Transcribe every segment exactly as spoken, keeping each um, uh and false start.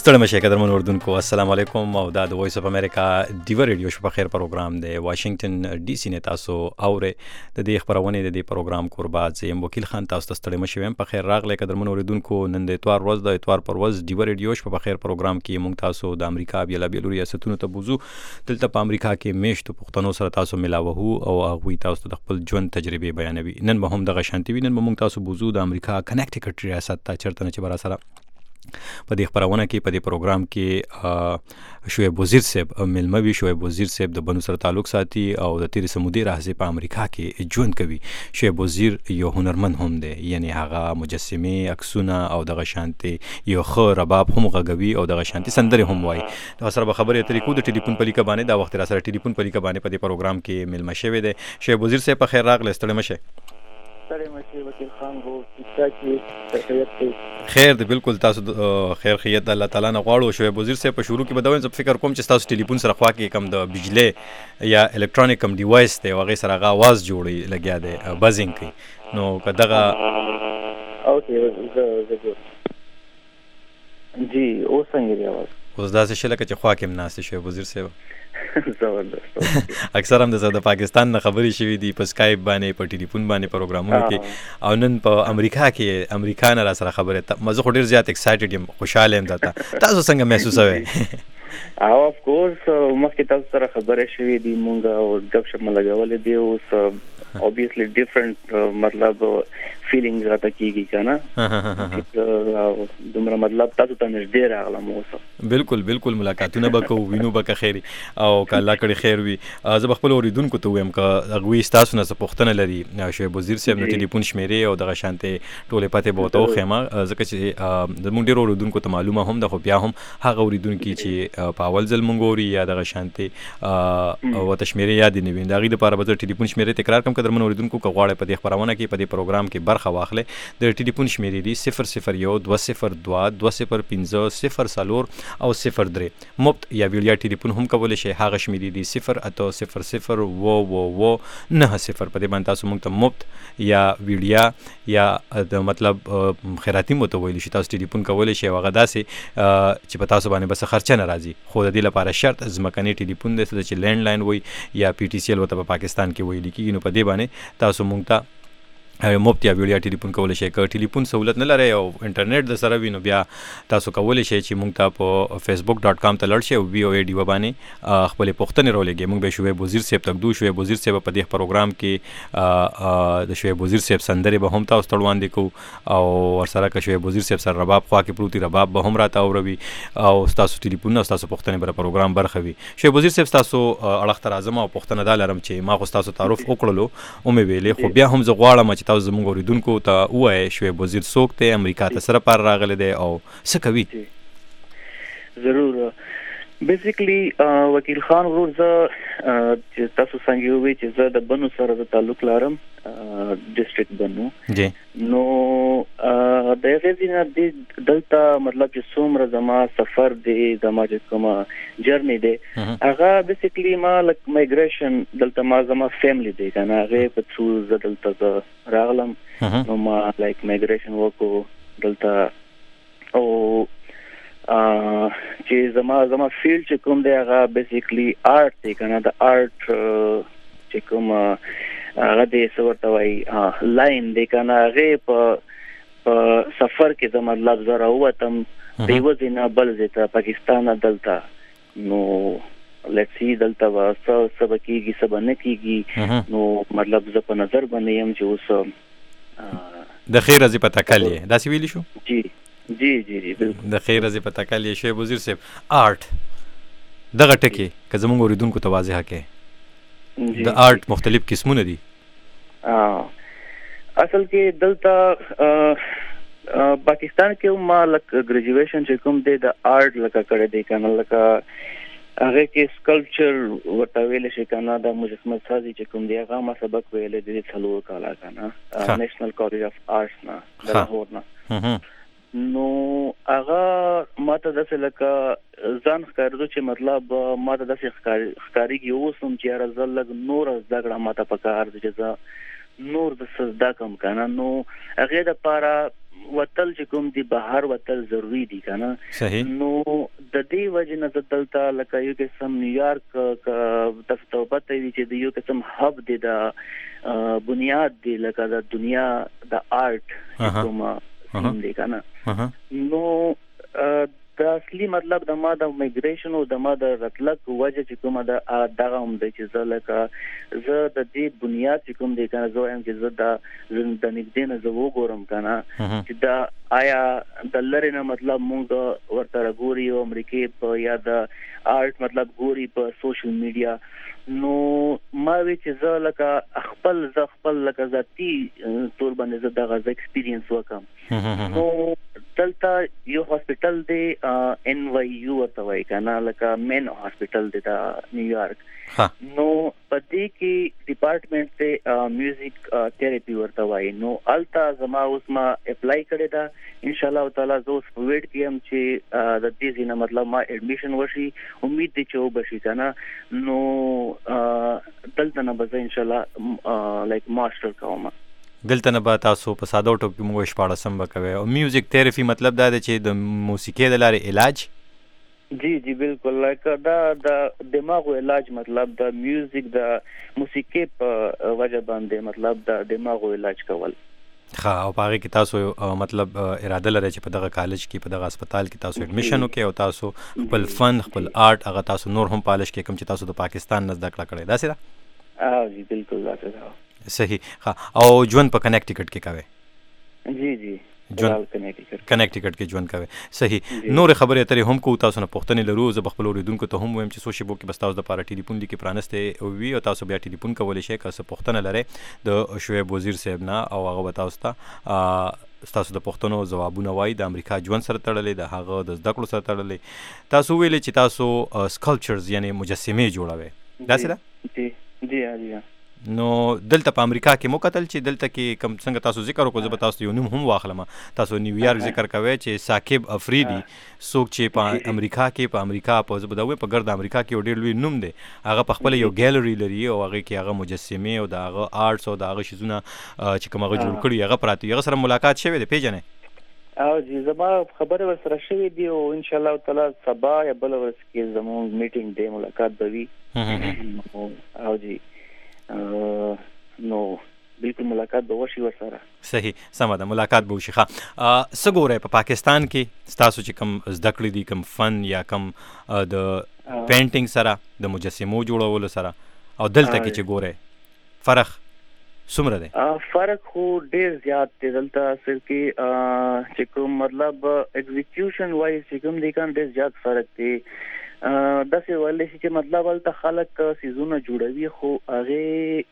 ستړي مشه قدرمن اردوونکو السلام علیکم او دا د وایس اف امریکا دیو ریډیو شو په خیر پروګرام دی واشنگټن ډي سي نه تاسو اوره د دې خبرونه د دې پروګرام قربات زم وکیل خان تاسو ته ستړي مشه په خیر راغله قدرمن اردوونکو نن د اتوار ورځ د اتوار پر ورځ دیو ریډیو شو په خیر پروګرام کې مونږ تاسو د امریکا بیل بیل ریاستونو ته بوزو دلته په امریکا کې میشتو پښتنو سره تاسو ملاوهو او هغه تاسو د خپل ژوند تجربه بیانوي نن به هم د غشانتي نن به مونږ تاسو بوزو د امریکا کنیکټیکټ ریاست ته چرته نه چې برا سره په دې خبرونه کې په دې پروګرام کې شعیب وزیر صاحب ملموي شعیب وزیر صاحب د بنو سره تعلق ساتي او د تیر سمودي راځي په امریکا کې ژوند کوي شعیب وزیر یو هنرمند هم دی یعنی هغه مجسمه عکسونه او د غشانتي یو خو رباب هم غږوي او د غشانتي سندره هم وایي دا سره خبرې طریقو د ټلیفون په لیکه باندې دا وخت را سره ټلیفون په لیکه باندې په دې پروګرام کې ملما شوی دی شعیب وزیر صاحب په خیر راغله ستړي مشه ستړي مشه وکیل خان وو چې خیر دی بالکل تاسو خیر خیریت الله تعالی نه غواړو شعیب وزیر صاحب په شروع کې بدوین زه فکر کوم چې تاسو ټلیفون سره خوا کې کم د بجلی یا الکترونیک کم ډیوایس دی هغه سره هغه आवाज جوړي لګیا دی بازینګ کوي نو کداغه اوکې زه جی او څنګه دی आवाज اوس دا څه شلکه چې خوا کې مناسب شعیب وزیر صاحب زبردست اکثر هم د پاکستان نه خبرې شوې دي په سکایپ باندې په ټلیفون باندې پروګرامونو کې او نن په امریکا کې امریکا نه را سره خبره مزه خو ډیر زیات ایکسایټډ یم خوشاله یم داته تاسو څنګه محسوسوي او اف کورس مخکې تاسو سره خبرې شوې دي مونږ او جب شپ ملګولې دی اوس obviously different مطلب فیلینګز راته کیږي کنه دومره مطلب تاسو ته نږدې راغلم اوس بالکل بالکل ملاقاتونه وکړو وینو به خیر او کله کړي خیر وي زه خپل اوریدونکو ته وایم ک غوي تاسو نه پوښتنه لري شعیب وزیر صاحب نه ټلیفون شمیرې او د غشانته ټوله پته بوته خو ما ځکه چې د مونږ ډیرو اوریدونکو ته معلومه هم د خو بیا هم هغه اوریدونکو چې په اول ځل مونږ یا د غشانته او تشمیرې یاد نه وین دا غي لپاره به ټلیفون شمیرې تکرار کوم کدر من اوریدونکو کو غواړي په دې خبرونه کې په دې پروګرام کې برخه واخلې د ټلیفون شمیرې دي صفر صفر یو دوه صفر دوه دوه صفر پنځه صفر سالور او صفر درې مفت یا ویډیو ټلیفون هم کولای شي هغه شمیرې دي صفر اته صفر صفر و و و نه صفر په دې باندې تاسو موږ ته مفت یا ویډیو یا د مطلب خیراتی مو ته ویل شي تاسو ټلیفون کولای شي هغه داسې چې په تاسو باندې بس خرچه نه راځي خو د دې لپاره شرط ځمکني ټلیفون دی چې لینډ لاین وي یا پی ټی سی ال وته په پاکستان کې ویل کیږي نو په دې باندې تاسو موږ ته مفت یا ویډیو ټلیفون کولای شي که ټلیفون سہولت نه لري او انټرنیټ د سره وینو بیا تاسو کولای شئ چې مونږ ته په فیسبوک ډاٹ کام ته لړ شئ او وی او ای ډی و باندې خپل پوښتنې راولېږئ مونږ به شعیب وزیر صاحب تک دو شعیب وزیر صاحب په دې پروګرام کې د شعیب وزیر صاحب سندره به هم تاسو تړوان دي کو او ورسره که شعیب وزیر صاحب سره رباب خوا کې پروتي رباب به هم راته اوروي او تاسو ټلیفون او تاسو پوښتنې بر پروګرام برخه وي شعیب وزیر صاحب تاسو اړه تر اعظم او پوښتنه دا لرم چې ما خو تاسو تعارف وکړلو او مې ویلې خو بیا هم زه غواړم چې تاسو زموږ اوریدونکو کو ته وای شعیب وزیر څوک ته امریکا ته سره پر راغله دی او څه کوي ضرور بیسیکلی وکیل خان ورور زه چې تاسو څنګه وی چې زه د بنو سره د تعلق لرم ډیسټریکټ بنو جی نو د غزینه د دلته مطلب چې څومره زما سفر دی زما چې کومه جرنی دی هغه بیسیکلی ما لک مایګریشن دلته ما زما فیملی دی کنه هغه په څو زه دلته راغلم نو ما لایک مایګریشن وکړو دلته او چې زما زما فیلډ چې کوم دی هغه بیسیکلی آرټ دی کنه د آرټ چې کوم هغه د سورته وای لاین دی کنه هغه په په سفر کې د مطلب زره وتم دیو زینا بل زیته پاکستان دلته نو لیټس سی دلته واسه سب کیږي سب نه کیږي نو مطلب ز په نظر باندې يم چې اوس د خیر از په تکلیه دا سی ویلی شو جی جی جی جی بالکل د خیر از په تکلیه شعیب وزیر صاحب آرټ دغه ټکی که زموږ اوریدونکو ته واضحه کې د آرټ مختلف قسمونه دي اصل کې دلته پاکستان کې ما لک ګریجویشن چې کوم دی د آرټ لکه کړی دی کنه لکه هغه کې سکلپچر ورته ویل شي کنه د مجسمه سازي چې کوم دی هغه ما سبق ویل دي څلور کاله کنه نېشنل کالج اف آرټس نه د لاهور نه نو هغه ماته داسې لکه ځان ښکارېدو چې مطلب ماته داسې ښکارېږي اوس هم چې یاره زه لږ نور زده کړه ماته پکار دی چې زه نور د زده کړم که نه نو هغې دپاره وتل چې کوم دی بهر وتل ضروری دي کنه. صحیح. نو د دې وجه نه دلته لکه یو قسم نیویارک ک تاسو پته وی چې د یو قسم هب دی د بنیاد دی لکه د دنیا د آرت کوم دی کنه. نو د اصلي مطلب د ما د میګریشن او د ما د راتلک وجه چې کومه د دغه هم د چې زه لکه زه د دې بنیاد چې کوم دی کنه زه هم چې زه د د نږدې نه زه وګورم کنه چې دا آیا د لری نه مطلب مونږ ورته ګوري او امریکای په یا د آرت مطلب ګوري په سوشل میډیا. نو ما وی چې زه لکه خپل ز خپل لکه ذاتی تور باندې زه دغه ایکسپیرینس وکم. نو دلته یو هاسپټل دی ان وای یو ورته وای کنه لکه مین هاسپټل دی د نیویارک. نو پدې کې ډپارټمنټ ته میوزیک تھراپي ورته وای. نو التا زما اوس ما اپلای کړی دا ان شاء الله تعالی زه اوس ویټ کیم چې د دې ځینه مطلب ما اډمیشن وشي. امید دي چې وبشي کنه. نو دلته نه به ان شاء الله لایک ماستر کوم. دلته نه به تاسو په ساده ټوپ کې موږ شپاړه سم وکوي. او میوزیک تھراپي مطلب دا دی چې د موسیقي د لارې علاج. جی جی بالکل لکه دا د دماغ علاج مطلب د میوزیک د موسیقي په وجه باندې مطلب د دماغ علاج کول. ها او پاره کې تاسو مطلب اراده لرئ چې په دغه کالج کې په دغه هسپتال کې تاسو اډمیشن وکړئ او تاسو خپل فن خپل آرت هغه تاسو نور هم پالش کې کوم چې تاسو د پاکستان نه زده کړه کړې دا سره. اه جی بالکل دا سره صحیح. ها او ژوند په کنیکټیکټ کې کوي. جی جی ژوند کنیکټیکټ کې ژوند کوي. صحیح. نور خبرې اترې هم کو تاسو نه پوښتنې لرو. زه بخپل اوریدونکو ته هم وایم چې سوشي بو کې بس تاسو د پاره ټلیفون لیکي پرانسته وي او تاسو بیا ټلیفون کولای شئ که څه پوښتنه لرئ د شعیب وزیر صاحب نه او هغه به تاسو ته تاسو د پوښتنو ځوابونه وایي. د امریکا ژوند سره تړلې د هغه د زده کړو سره تړلې. تاسو ویلې چې تاسو سکلپچرز یعنی مجسمې جوړوي دا څه؟ جی جی جی. نو دلته په امریکا کې مو کتل چې دلته کې کم څنګه تاسو ذکر وکړو. زه به تاسو یو نوم هم واخلم. تاسو نیویارک ذکر کوي چې ثاقب افریدي څوک چې په امریکا کې په امریکا په زبدوي په ګرد امریکا کې ډېر لوی نوم دی. هغه په خپل یو ګیلری لري او هغه کې هغه مجسمه او د هغه آرټس او د هغه شیزونه چې کوم هغه جوړ کړی هغه پراتی. هغه سره ملاقات شوه دی پیژنې؟ او جی زما خبره ور سره شوې دی او ان شاء الله تعالی سبا یا بل ورځ کې زموږ میټینګ دی ملاقات به وي. او جی نو بالکل ملاقات به وشي ورسره. صحیح سمه ده ملاقات به وشي. ښه څه ګورئ په پاکستان کې ستاسو چې کوم زده کړې دي کوم فن یا کوم د پینټینګ سره د مجسمو جوړولو سره او دلته کې چې ګورئ فرق څومره دی؟ فرق خو ډېر زیات دی دلته اصل کې چې کوم مطلب ایگزیکیوشن وایز چې کوم دی کان ډېر زیات فرق دی. داسې ویلی شي چې مطلب هلته خلک څیزونه جوړوي خو هغې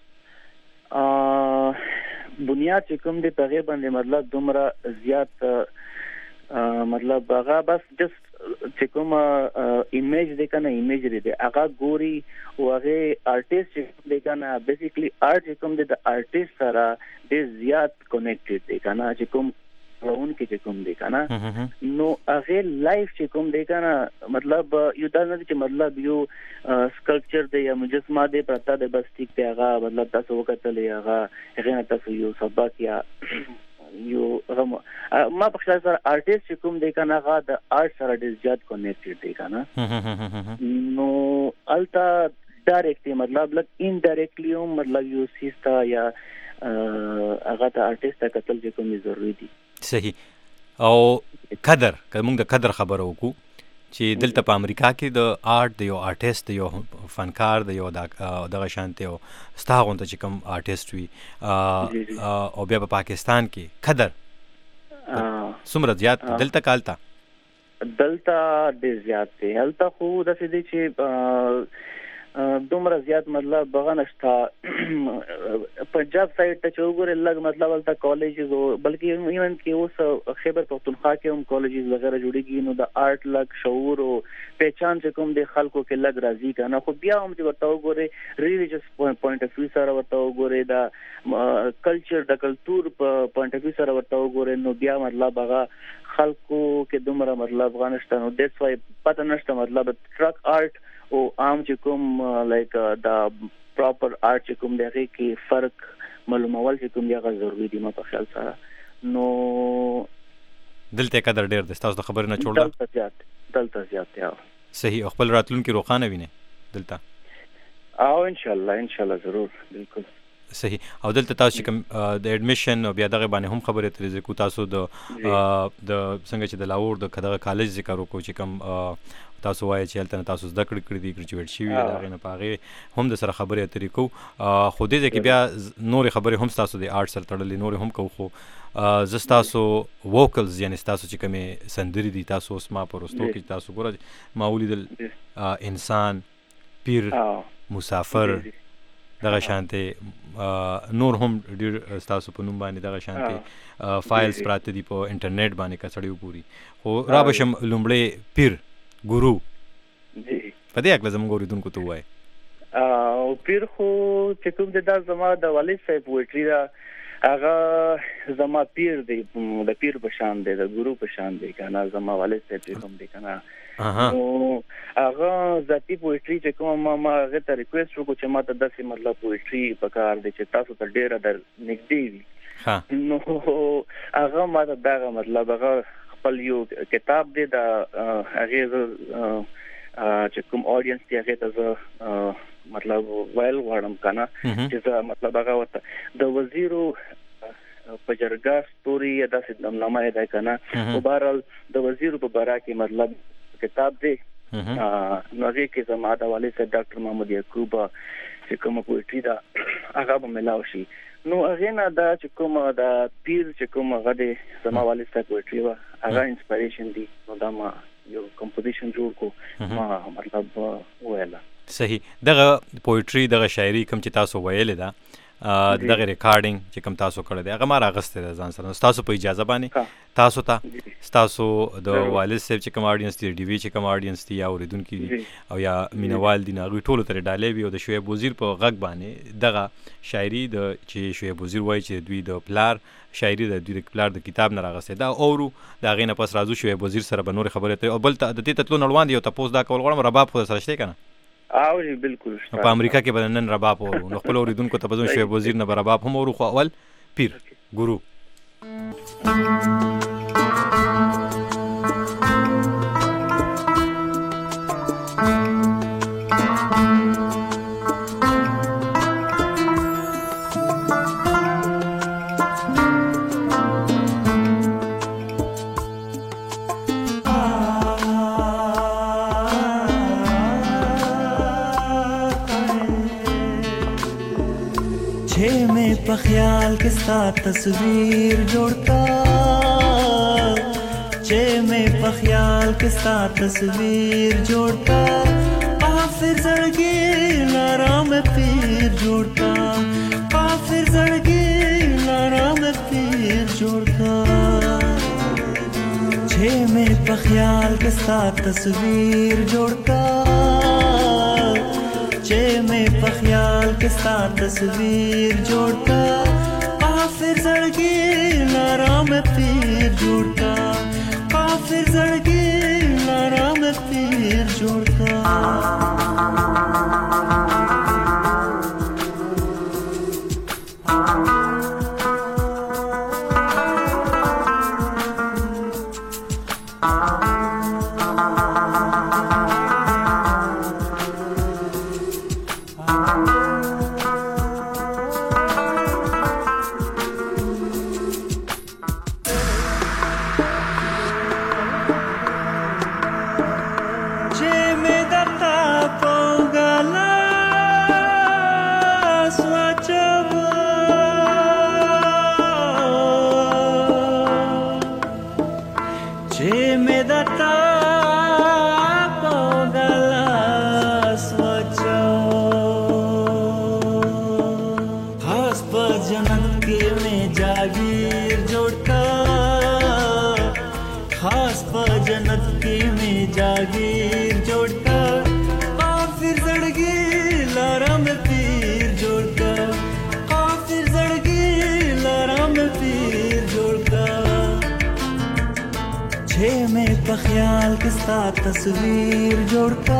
بنیاد چې کوم دی په هغې باندې مطلب دومره زیات مطلب هغه بس جست چې کوم ایمیج دی که نه ایمیجری دی هغه ګوري او هغې آرټیسټ چې کوم دی که نه بیسیکلی آرټ چې کوم دی د آرټیسټ سره ډېر زیات کنیکټډ دی که نه چې کوم راونکي چې کوم دی که نه نو هغې لایف چې کوم دی که نه مطلب یو دا نه دی چې مطلب یو سکلپچر دی یا مجسمه دی پرته دی بس ټیک دی هغه مطلب تاسو وکتلی هغه هغې نه تاسو یو سبق یا یو ما په خیال سره آرټیسټ چې کوم دی که نه هغه د آرټ سره ډېر زیات کنیکټډ دی که نه نو هلته ډایرکټ دی مطلب لږ انډایرکټلی هم مطلب یو څیز ته یا هغه ته آرټیسټ ته کتل چې کوم ضروري دي. صحیح. او قدر که موږ د قدر خبره وکړو چې دلته په امریکا کې د آرټ د یو آرټیسټ د یو فنکار د یو دغه شانتې او ستا غونته چې کوم آرټیسټ وي او بیا په پاکستان کې قدر څومره زیات دلته که هلته؟ دلته ډېر زیات دی. هلته خو داسې دی چې دومره زیات مطلب هغه نشته. پنجاب سایډ ته چې وګورې لږ مطلب هلته کالجز بلکې ایون کې اوس خیبر پښتونخوا کې هم کالجز وغیره جوړېږي نو د آرټ لږ شعور او پہچان چې کوم دی خلکو کې لږ راځي که نه خو بیا هم چې ورته وګورې ریلیجس پوینټ اف ویو سره ورته وګورې د کلچر د کلتور په پوینټ اف ویو سره ورته وګورې نو بیا مطلب هغه خلکو کې دومره مطلب هغه نشته. نو دیټس وای پته نشته مطلب ټرک آرټ او عام چې کوم لایک دا پراپر آرټ چې کوم دی هغې کې فرق معلومول چې کوم دی هغه ضروري دي ما په خیال سره. نو دلته قدر ډیر د تاسو د خبرې نه چوړل دلته زیات دلته زیات یا صحیح خپل راتلونکي روخانه ویني دلته او ان شاء الله ان شاء الله ضرور بالکل صحیح او دلته تاسو کوم د اډمیشن او بیا دغه باندې هم خبره ترې کو تاسو د د څنګه چې د لاهور د کدغه کالج ذکر وکړو چې کوم تاسو وایي چې هلته تاسو زده کړې کړې دي ګریجویټ شوي دا غینه پاغه هم د سره خبره ترې کو خو دې ځکه بیا نور خبره هم تاسو د آرټ سره تړلې نور هم کو خو زستاسو ووکلز یعنی تاسو چې کومه سندري دي تاسو اوس ما پرستو کې تاسو ګورئ ما ولیدل انسان پیر مسافر دغه شانته نور هم ډیر تاسو په نوم باندې دغه شانته فایلز پراته دي په انټرنیټ باندې کڅړیو پوری خو را بشم لومړی پیر ګورو جی په دې اګه زموږ اوریدونکو ته وای او پیر خو چې کوم د داس زما د والد صاحب پوئټری دا هغه زما پیر دی د پیر په شان دی د ګورو په شان دی کنه زما والد صاحب کوم دی کنه نو هغه ذاتی پوئټری چې کوم ما ما هغه ته ریکوست وکړو چې ما ته داسې مطلب پوئټری پکار دی چې تاسو ته ډیره در نږدې وي نو هغه ما ته دا مطلب هغه خپل یو کتاب دی دا هغه چې کوم اډینس دی هغه ته مطلب ویل غواړم کنه چې مطلب هغه وته د وزیرو په جرګه ستوري یا داسې نامه ده کنه او بهرحال د وزیرو په باره کې مطلب کتاب دی نو هغه کې زما د والد صاحب ډاکټر محمد یعقوب چې کوم پوئټری دا هغه به ملاو شي نو هغه نه دا چې کوم دا پیر چې کوم هغه دی زما والد صاحب پوئټری وا هغه انسپایریشن دی نو دا ما یو کمپوزیشن جوړ کو ما مطلب ویلا صحیح دغه پوئټری دغه شاعري کوم چې تاسو ویلې ده دغه ریکارډینګ چې کوم تاسو کړی دی هغه ما راغسته ده ځان سره تاسو په اجازه باندې تاسو ته تاسو د والد صاحب چې کوم اډینس دی ډي وی چې کوم اډینس دی یا اوریدونکو دي او یا مینوال دي ناغوي ټولو تر ډالې وي او د شعیب وزیر په غږ باندې دغه شاعري د چې شعیب وزیر وایي چې دوی د پلار شاعري د دوی د پلار د کتاب نه راغسته دا اورو دا غینه پس راځو شعیب وزیر سره به نور خبره ته او بل د دې تطلو نړوان دی او تاسو دا کول غواړم رباب خو سره شته کنه او جی بالکل په امریکا کې به نن رباب ورو نو خپل اوریدونکو ته بزون شعیب وزیر نه رباب هم ورو خو اول پیر ګورو په خیال کې ستا تصویر جوړتا چې مې په خیال کې ستا تصویر جوړتا پافر زړګي لارا مې پیر جوړتا پافر زړګي لارا مې پیر جوړتا چې مې په خیال کې ستا تصویر جوړتا چې مې په خیال کې ستا تصویر جوړتا پافر زړګي لارا مې پیر جوړتا پافر زړګي لارا مې پیر جوړتا تصویر جوړتا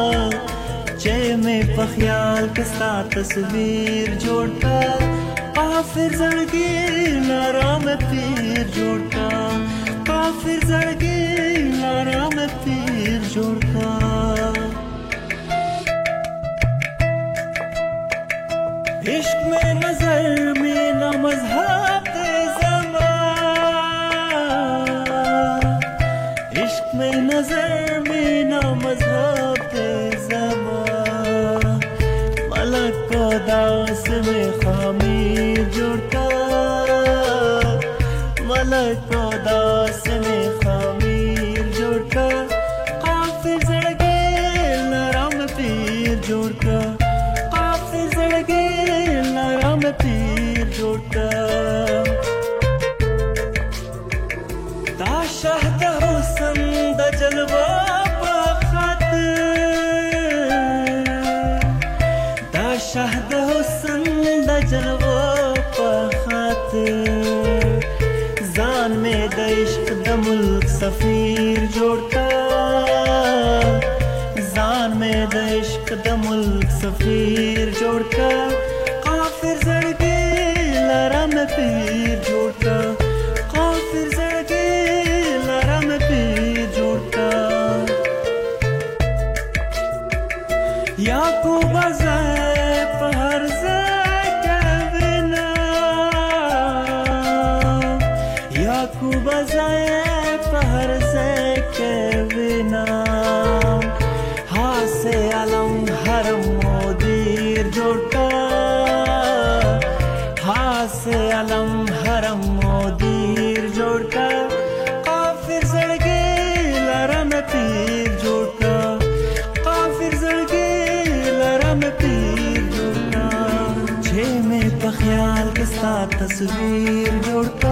چې مې په خیال کې ستا تصویر جوړتا काफिर जड़गी लारा में पीर जोड़ता, काफिर जड़गी लारा में पीर जोड़ता। इश्क में नजर में न मजहब ज़मा, इश्क में नजर में न मजहब ज़मा, मलक को दास में खामीर जोड़ता, मलक को दास में खामीर जोड़ता। काफिर जड़गे लारा में पीर जोड़ता, काफिर जड़गे लारा में पीर जोड़ता। दा शहद हुस्न दा जलवा बखत, दा शहद हुस्न दा जलवा बखत, जान में द इश्क द मुल्क सफीर जोड़ता, जान में द इश्क द मुल्क सफीर जोड़ता। काफिर जड़गे लारा में पीर जोड़ता, काफिर जड़गे लारा में पीर जोड़ता। याकूब ज़ै पहर ज़ै के बिना, याकूब ज़ै पहर ज़ै के बिना, हासे अलम हरम मोदीर जोड़ता, हासे अलम हरम मोदीर जोड़ता। काफिर जड़गे लारा में पीर जोड़ता, काफिर जड़गे लारा में पीर जोड़ता। छे में पख्याल के साथ तस्वीर जोड़ता,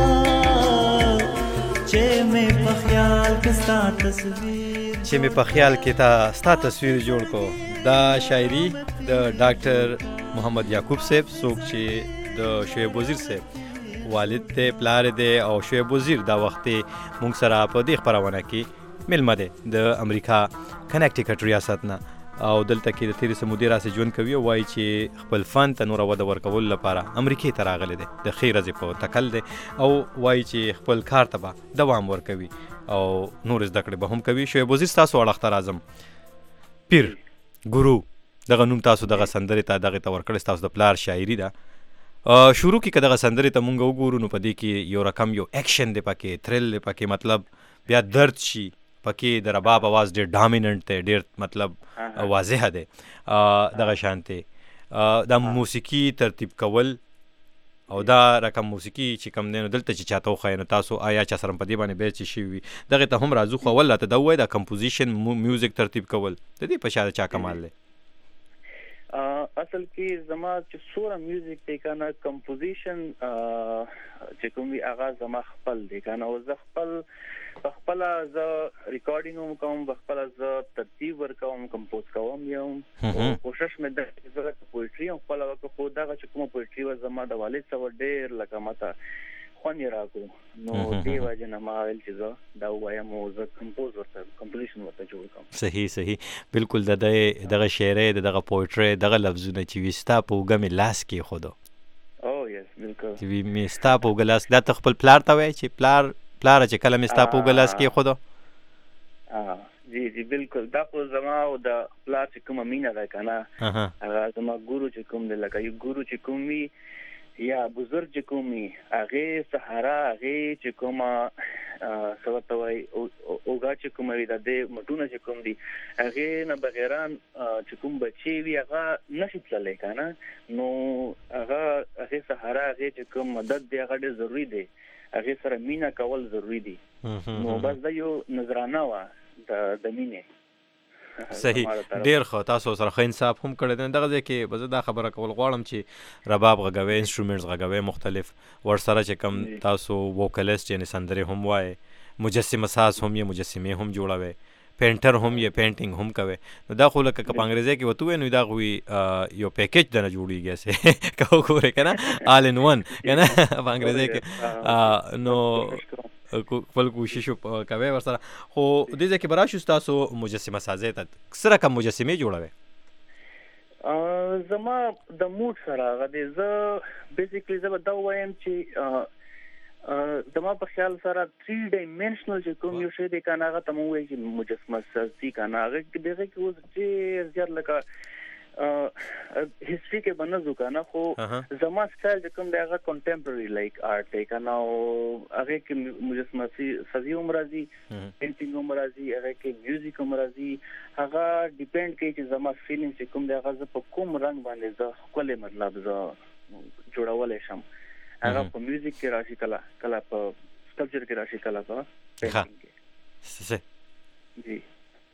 छे में पख्याल के साथ तस्वीर, چې مې په خیال کې تا ستا تصویر جوړ کو. دا شاعري د ډاکټر محمد یعقوب صاحب څوک چې د شعیب وزیر صاحب والد دی، پلار دی، او شعیب وزیر دا وخت مونږ سره په دې خپرونه کې ملمه دی د امریکا کنیکټیکټ ریاست نه، او دلته کې د تیرې سمودې راسې ژوند کوي او وایي چې خپل فن ته نوره وده ورکولو لپاره امریکې ته راغلی دی، د ښې ورځې په تکل دی، او وایي چې خپل کار ته به دوام ورکوي او نور زده کړې به هم کوي. شعیب وزیر ستاسو اړخ ته راځم. پیر ګورو دغه نوم تاسو دغه سندرې ته دغې ته ورکړی، ستاسو د پلار شاعري ده. شروع کې که دغه سندرې ته مونږ وګورو نو په دې کې یو رقم یو ایکشن دی پکې، تھرل دی پکې، مطلب بیا درد شي پکې، د رباب اواز ډېر ډامیننټ دی، ډېر مطلب واضح دی دغه شانتې. دا موسیقي ترتیب کول او دا رقم موسیقي چې کوم دی نو دلته چې چاته وښایي نو تاسو آیا چا سره په دې باندې بیا چې شوي وي دغې ته هم راځو. خو اول راته دا ووایه دا کمپوزیشن میوزیک ترتیب کول د دې په شا د چا کمال دی؟ اصل کې زما چې څومره میوزیک دی که نه کمپوزیشن چې کوم وي هغه زما خپل دی که نه، او زه خپل په خپله زه ریکارډینګ هم کوم، په خپله زه ترتیب ورکوم، کمپوز کوم یم. کوشش مې ده چې زه لکه پویټري هم خپله وکړم، خو دغه چې کومه پویټري وه زما د والد څخه ډېر لکه ماته خوند یې راکړو، نو دې وجې نه ما ویل چې زه دا ووایم او زه کمپوز ورته کمپوزیشن ورته جوړ کړم. صحیح صحیح بالکل. د دغه شعرۍ د دغه پویټرۍ دغه لفظونه چې وي ستا په اوږه مې لاس کېښودو، او یس بالکل چې وي مې ستا په اوږه لاس، دا ته خپل پلار ته وایې چې پلار پلاره چې کله مې ستا په اوږه لاس کېښودو؟ جی جی بالکل. دا خو زما او د پلار چې کومه مینه ده که نه هغه زما ګورو چې کوم دی لکه یو ګورو چې کوم وي یا بزرګ چې کوم وي هغې سهارا هغې چې کومه څه ورته وایي اوږه چې کومه وي د دې مټونه چې کوم دي هغې نه بغیران چې کوم بچې وي هغه نشي تللی که نه، نو هغه هغې سهارا هغې چې کوم مدد دی هغه ډېر ضروري دی، هغې سره مینه کول ضروري دي. نو بس دا یو نظرانه وه د مینې. صحیح، ډېر ښه. تاسو سره ښه انصاف هم کړی دی. دغه ځای کې به زه دا خبره کول غواړم چې رباب غږوئ، انسټرومنټس غږوئ مختلف، ورسره چې کوم تاسو ووکلسټ یعنې سندرې هم وایئ، مجسمه ساز هم یې، مجسمې هم جوړوئ، پینټر هم یې، پینټینګ هم کوئ. نو دا خو لکه که په انګریزۍ کې ورته ووایو نو دا خو یو پیکیج دنه جوړېږي هسې که وګورئ که نه، آل ان ون که نه په انګریزۍ کې. نو خپل کوشش کوئ ورسره. خو دې ځای کې به راشو ستاسو مجسمه سازۍ ته، څه رقم مجسمې جوړوئ؟ زما د موډ سره غدي زه بیسیکلی زه دا وایم چې زما په خیال سره تھری ډایمنشنل چې کوم یو شی دی کنه هغه ته مو وایي چې مجسمه سازي کنه هغه کې دغه کې اوس چې زیات لکه هیستوري کې بنځو کنه خو زما سټایل چې کوم دی هغه کنټمپرری لایک آرټ دی کنه او هغه کې مجسمه سازي هم راځي پینټینګ هم راځي هغه کې میوزیک هم راځي هغه ډیپند کوي چې زما فیلینګ چې کوم دی هغه په کوم رنگ باندې زه خپل مطلب زه جوړولای شم هغه په میوزیک کې راشي کله کله په سکلپچر کې راشي کله په پینټینګ کې سه جی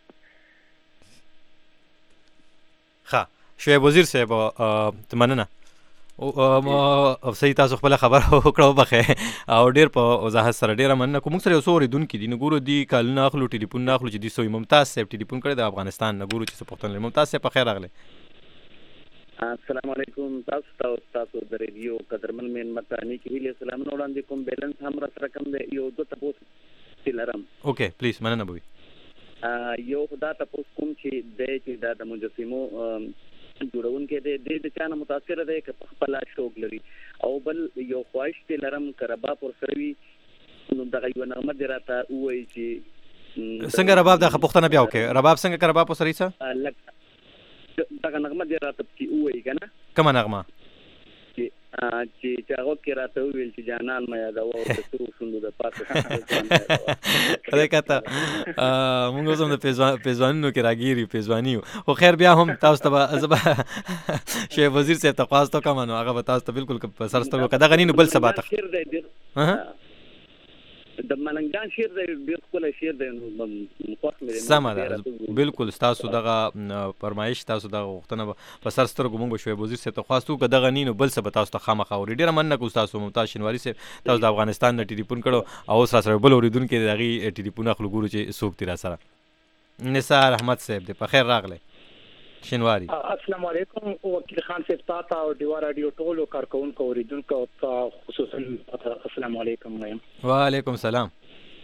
ها شعیب وزیر صاحب مننه او صحیح تاسو خپل خبر وکړو بخې او ډیر په وضاحت سره ډیر مننه کوم سره اوسوري دن کې دی نګورو دی کال نه اخلو ټلیفون نه اخلو چې دی سوی ممتاز صاحب ټلیفون کړی د افغانستان نګورو چې پښتون ممتاز صاحب په خیر راغله. السلام علیکم تاسو ته تاسو د ریډیو قدرمن مین متانی کې ویل سلام نو وړاندې کوم بیلنس هم را سره کم دی یو دوه تاسو تلرم اوکے پلیز مننه بوي یو خدا تاسو کوم چې د چې د مجسمو جوړون کې د د چانه متاثر دی چې خپل شوق لري او بل یو خواهش تلرم کربا پر سروي نو دغه یو نغمه دراته وایي چې څنګه رباب د خپختنه بیا وکي رباب څنګه کربا پر سروي څه دغه نغمه دی راته چې وایي کنه کومه نغمه چې چې هغه کې راته ویل چې جانان ما یاد او تاسو شوندو د پاسه کله کته موږ زم د پیزوانونو کې راګيري پیزوانیو خو خیر بیا هم تاسو ته زبا شیخ وزیر صاحب تقاضا کوم نو هغه تاسو ته بالکل په سرستو کده غنینو بل سبات ها د ملنګان شیر دی ډیر خپل شیر دی نو مخاطب مې سم ده بالکل تاسو دغه فرمایش تاسو دغه وختنه په سر سترګو مونږ شوی وزیر صاحب ته خواستو که دغه نینو بل څه به تاسو ته خامخا اوري ډیره مننه کوم تاسو ممتاز شینواری صاحب تاسو د افغانستان نه ټلیفون کړو او سره بل اوریدونکو دغه ټلیفون اخلو ګورو چې څوک تیر سره نثار احمد صاحب دی په خیر راغله شینواری. السلام علیکم وکیل خان صاحب تاسو او دیوا رادیو ټولو کارکونکو اوریدونکو خصوصا السلام علیکم وایم. وعلیکم السلام.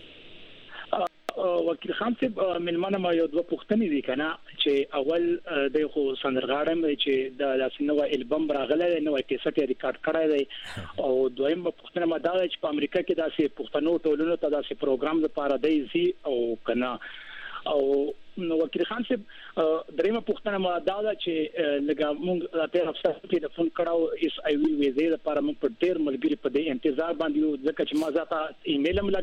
وکیل خان صاحب ملمنه ما یو دوه پوښتنې دي کنه چې اول د خو سندرغاړم چې د لاسنو البم راغله نو کیسټ ریکارډ کړی دی او دویم پوښتنه ما دا چې په امریکا کې داسې پښتنو ټولنو ته داسې پروګرام لپاره دی زی او کنه او نو وکیل خان صاحب درېمه پوښتنه ما دا ده چې لږه موږ ته افسر کې د فون کړهو اس ای وی ویزې لپاره موږ په ډېر ملګری په دې انتظار باندې یو ځکه چې ما ځاته ایمیل هم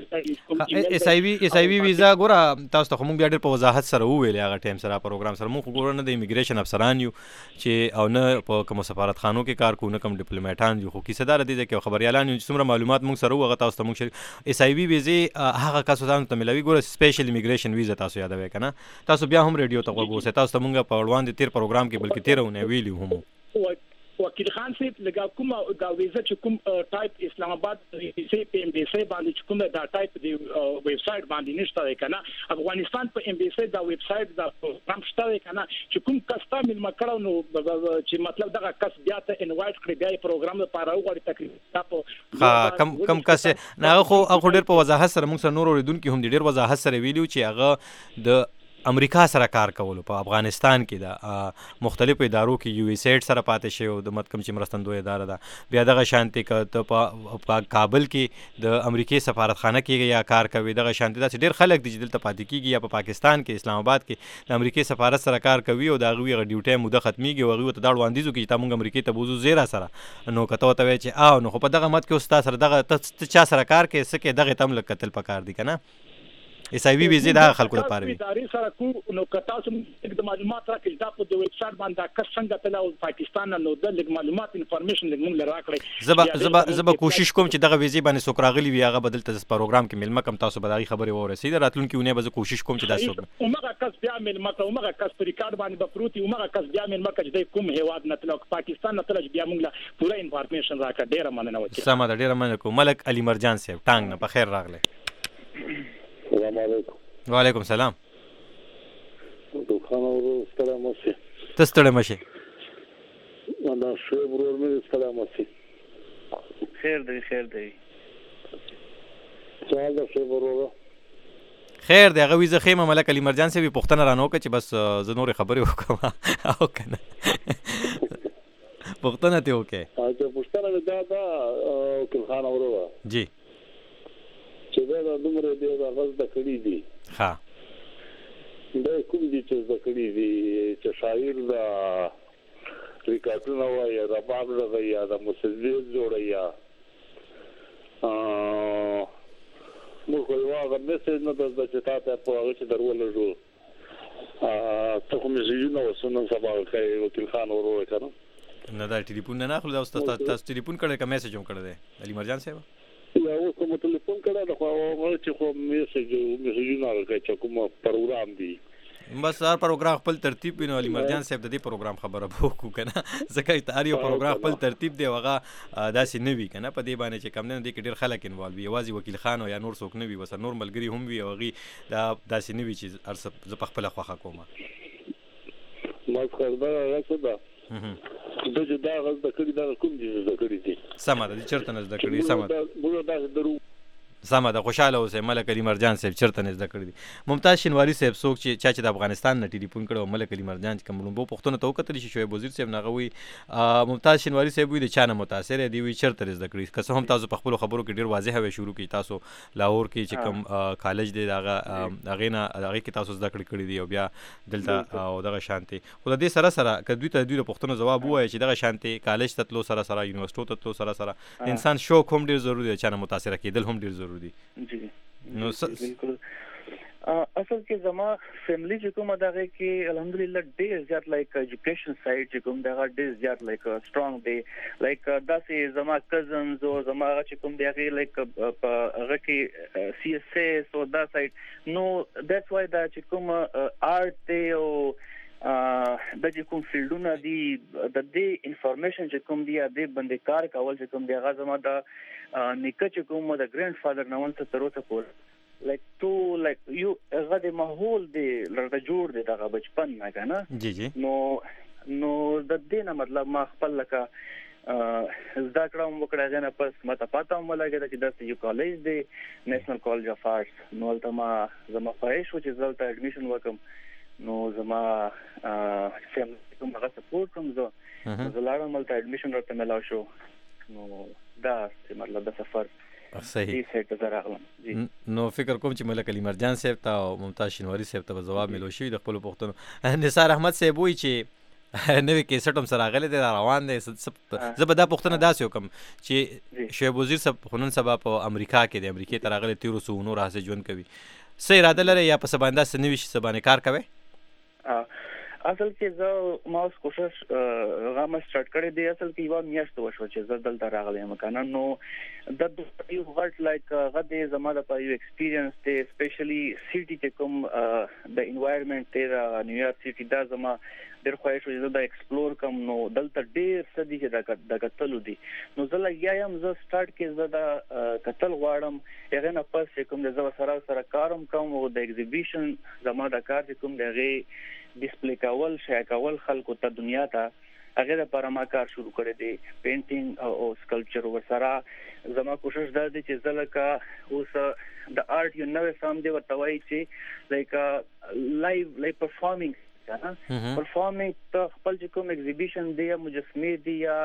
لګم اس ای وی اس ای وی ویزا ګوره تاسو ته موږ بیا ډېر په وضاحت سره وویل هغه ټایم سره پروګرام سره موږ ګوره نه د ایمیګریشن افسران یو چې او نه په کوم سفارتخانو کې کار کوو نه کوم ډیپلوماټان یو خو کیسه دي چې خبريالان یو څومره معلومات موږ سره وغه تاسو ته موږ اس ای وی ویزې هغه کسان ته ملوي ګوره سپیشل ایمیګریشن ویزا تاسو یادوي کنه تاسو بیا هم ریډیو ته وګورئ تاسو ته مونږ په وړاندې تیر پروګرام کې بلکې تیرونه ویلی هم وکیل خان صاحب لګا کوم دا ویزا چې کوم ټایپ اسلام آباد سي پی ام بي سي باندې کوم دا ټایپ دی ویب سټ باندې نشته کنه افغانستان په ام بي سي دا ویب سټ دا پروګرام شته کنه چې کوم کستا مل مکړو نو چې مطلب دغه کس بیا ته انوایټ کړی دی پروګرام لپاره وګوري تقریبا ها کم کم کس نه خو خو ډیر په وضاحت سره موږ سره نور اوریدونکو هم ډیر وضاحت سره ویلو چې هغه د امریکا سره کار کولو په افغانستان کې د مختلفو ادارو کې یو ایس ایډ سره پاتې شي او د متکم چې مرستندوی اداره ده بیا دغه شانتي ک په کابل کې د امریکای سفارتخانه کې یا کار کوي دغه شانتي د ډیر خلک د دلته پاتې کیږي یا په پاکستان کې اسلام آباد کې د امریکای سفارت سره کار کوي او دغه وی ډیوټي موده ختميږي او هغه ته دا وړاندیزو کې چې تاسو امریکای ته بوزو زیرا سره نو کته وته چې او نو په دغه مت کې استاد سره دغه چا سره کار کوي سکه دغه تم لک قتل پکار دي کنه اس ای وی ویزې دا خلکو لپاره وي ادارې سره کو نو کتا سم د معلومات راکړي دا په ویب سټ باندې کس څنګه په لور پاکستان نو د لګ معلومات انفارمیشن موږ راکړي زبا زبا زبا کوشش کوم چې دغه ویزې باندې سوکراغلی وي هغه بدل ته پروګرام کې ملما کم تاسو به دغه خبري ورسېد راتلونکي ونه به کوشش کوم چې دا څه عمره کس بیا ملما عمره کس په ریکارډ باندې بپروتي عمره کس بیا ملما چې کوم هیواد نه تلک پاکستان نه تلک بیا موږ پوره انفارمیشن راکړه ډیره مننه وکړه سم ده ډیره مننه کوم ملک علي مرجان صاحب ټانګ نه په خیر راغله السلام علیکم وعلیکم السلام دوخانه ورو ستړی مشه تستړی مشه انا شو ورور مې ستړی مشه خیر دی خیر دی سوال ده شو ورور خیر دی هغه وي زه خیمه ملک علي مرجان صاحب پوښتنه رانه وکړه چې بس زه نورې خبرې وکړم او که نه پوښتنه ترې وکړې. اچھا پوښتنه مې دا ده وکیل خان وروره جی چې دا د دومره دی هغه زده کړي دي ښه دا کوم دي چې زده کړي دي چې شاعر دا ریکارډونه وایي رباب لګوي یا د موسیقي جوړوي یا موږ خو یو هغه میسیج نه درته چې تا ته په هغه چې درولږو ته خو میسیجونه اوس نن سبا کوي وکیل خان وروره که نه نه دا ټلیفون نه اخلو دا اوس تاسو ټلیفون کړی که میسیج هم کړی دی علي مرجان صاحب؟ یا اوس کوم ټلیفون کړی دی خو هغه چې خو میسیج میسیجونه هغه کوي چې کوم پروګرام دی بس هر پروګرام خپل ترتیب وي نو علي مرجان صاحب د دې پروګرام خبره به وکړو که نه ځکه هر یو پروګرام خپل ترتیب دی او هغه داسې نه وي که نه په دې باندې چې کم نه دې کې ډېر خلک انوالو وي یوازې وکیل خان او یا نور څوک نه وي بس نور ملګري هم وي او هغوی دا داسې نه وي چې هر څه زه په خپله خوښه کوم. مسخر دا هغه څه ده دا چې دا هغه زده کړي دا کوم دي زده کړي دي سمه ده چېرته نه زده کړي سمه ده موږ داسې درو سمه ده خوشحاله اوسئ ملک علي مرجان صاحب چېرته نه زده کړي دي. ممتاز شینواري صاحب څوک چې چا چې د افغانستان نه ټلیفون کړی او ملک علي مرجان چې کوم لومبو پوښتنو ته وکتلی شي شعیب وزیر صاحب نه هغه وایي ممتاز شینواري صاحب وایي د چا نه متاثر دی وایي چېرته نه زده کړي که څه هم تاسو په خپلو خبرو کې ډېر واضحه وی شروع کړي تاسو لاهور کې چې کوم کالج دی د هغه هغې نه هغې کې تاسو زده کړې کړي دي او بیا دلته او دغه شانتې خو د دې سره سره که دوی ته د دوی د پوښتنو ځواب ووایه چې دغه شانتې کالج ته تلو سره سره یونیورسټو ته تلو سره سره د انسان شوق هم ډېر ضروري دی چا نه متاثره کېدل هم ډېر ضروري دي. نو بالکل اصل کې زما فیملی چې کومه دغه کې الحمدلله ډېر زیات لایک ایجوکیشن سایډ چې کوم دغه ډېر زیات لایک سترونګ دی لایک داسې زما کزنز او زما چې کوم دی هغه لایک هغه کې سی اس ایس او دا سایډ نو دیټس وای دا چې کوم آرټ دی او د چې کوم فیلډونه دي د دې انفارمیشن چې کوم دی د باندې کار کول چې کوم دی هغه زما د نیکه چې کوم د ګرانډ فادر نو څه تر اوسه پورې لایک تو لایک یو هغه د ماحول دی لرته جوړ دی دغه بچپن نه کنه جی جی نو نو د دې نه مطلب ما خپل لکه زده کړه هم وکړه غنه پس ماته پاته هم ولګېده چې داسې یو کالج دی نیشنل کالج اف آرټس نو هلته ما زما خواهش و چې زه هلته اډمیشن وکړم نو زما فیملی کوم هغه سپورټ کوم زه زه لاړم هلته اډمیشن راته میلاو شو نو دا مطلب د سفر صحیح نو فکر کوم چې ملک علي مرجان صاحب ته او ممتاز شینواري صاحب ته ځواب میلو شوي د خپلو پوښتنو. نثار احمد صاحب وایي چې نوی کیسټ هم سره راغلی دی روان دی زه به دا پوښتنه داسې وکړم چې شعیب وزیر صاحب خو نن سبا په امریکا کې دی امریکې ته راغلی تېرو څو نور هسې ژوند کوي څه اراده لرئ یا په څه باندې داسې نوي شي څه باندې کار کوئ؟ اصل کې زه ما اوس کوشش هغه ما سٹارټ کړی دی اصل کې یو میاشت وشو چې زه دلته راغلی یم کنه نو د یو غټ لایک غد زما د په یو ایکسپیرینس دی سپیشلی سیټي چې کوم د انوایرنمنت دی نیویارک سیټي دا زما ډېر خواهش و چې زه دا ایکسپلور کوم نو دلته ډېر څه دي چې د کتلو دي نو زه لګیا یم زه سٹارټ کې زه دا کتل غواړم هغې نه پس چې کوم د زه سره سره کار هم کوم او د ایگزیبیشن زما د کار چې کوم د هغې ډسپلی کول شایع کول خلکو ته دنیا ته هغې دپاره ما کار شروع کړی دی پینټینګ او سکلپچر ورسره زما کوشش دا دی چې زه لکه اوس د آرټ یو نوی فارم دی ورته وایي چې لایک لایو لایک پرفارمینګ پرفارمینګ ته خپل چې کوم ایگزیبیشن دی یا مجسمې دي یا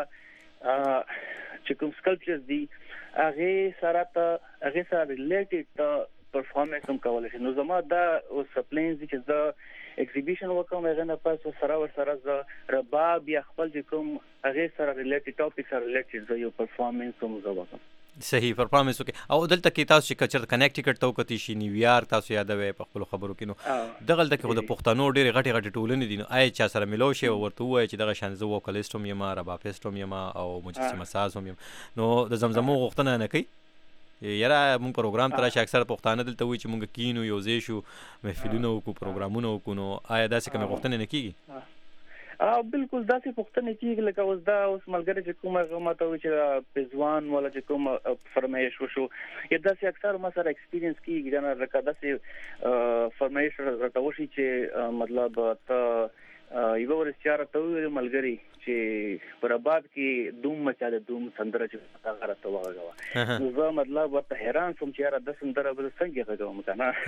چې کوم سکلپچرز دي هغې سره ته هغې سره ریلیټډ ته پرفارمنس هم کولی شي نو زما دا اوس پلینز دي چې زه ایگزیبیشن وکړم هغې نه پس سره ورسره زه رباب یا خپل چې کوم هغې سره ریلیټډ ټاپک سره ریلیټډ زه یو پرفارمنس هم زه وکړم. صحیح پرفارمنس وکړي او دلته کې تاسو چې چېرته کنیکټیکټ ته وکتې شي نیویارک تاسو یادوئ په خپلو خبرو کې نو دغلته کې خو د پښتنو ډېرې غټې غټې ټولنې دي نو آیا چا سره میلاو شي او ورته ووایه چې دغه شان زه ووکلیسټ هم یم ربابیسټ هم یم او مجسمه ساز هم یم نو د زمزمو غوښتنه نه کوي یاره مونږ پروګرام ته راشي اکثر پښتانه دلته وایي چې مونږ کینو یو ځای شو محفلونه وکړو پروګرامونه وکړو نو آیا داسې کومې غوښتنې نه کېږي؟ بالکل داسې پوښتنې کېږي لکه اوس دا اوس ملګری چې کوم هغه ما ته وایي چې پېزوان والا چې کوم فرمایش وشو یا داسې اکثر ما سره ایکسپیرینس کېږي نه لکه داسې فرمایش راته وشي چې مطلب ته یو ورسچاره ته ویل ملګری چې پر آباد کې دوم مچاله دوم سندره چې هغه راته وغږوه نو زه مطلب ورته حیران شوم چې یاره د سندره به څنګه غږوم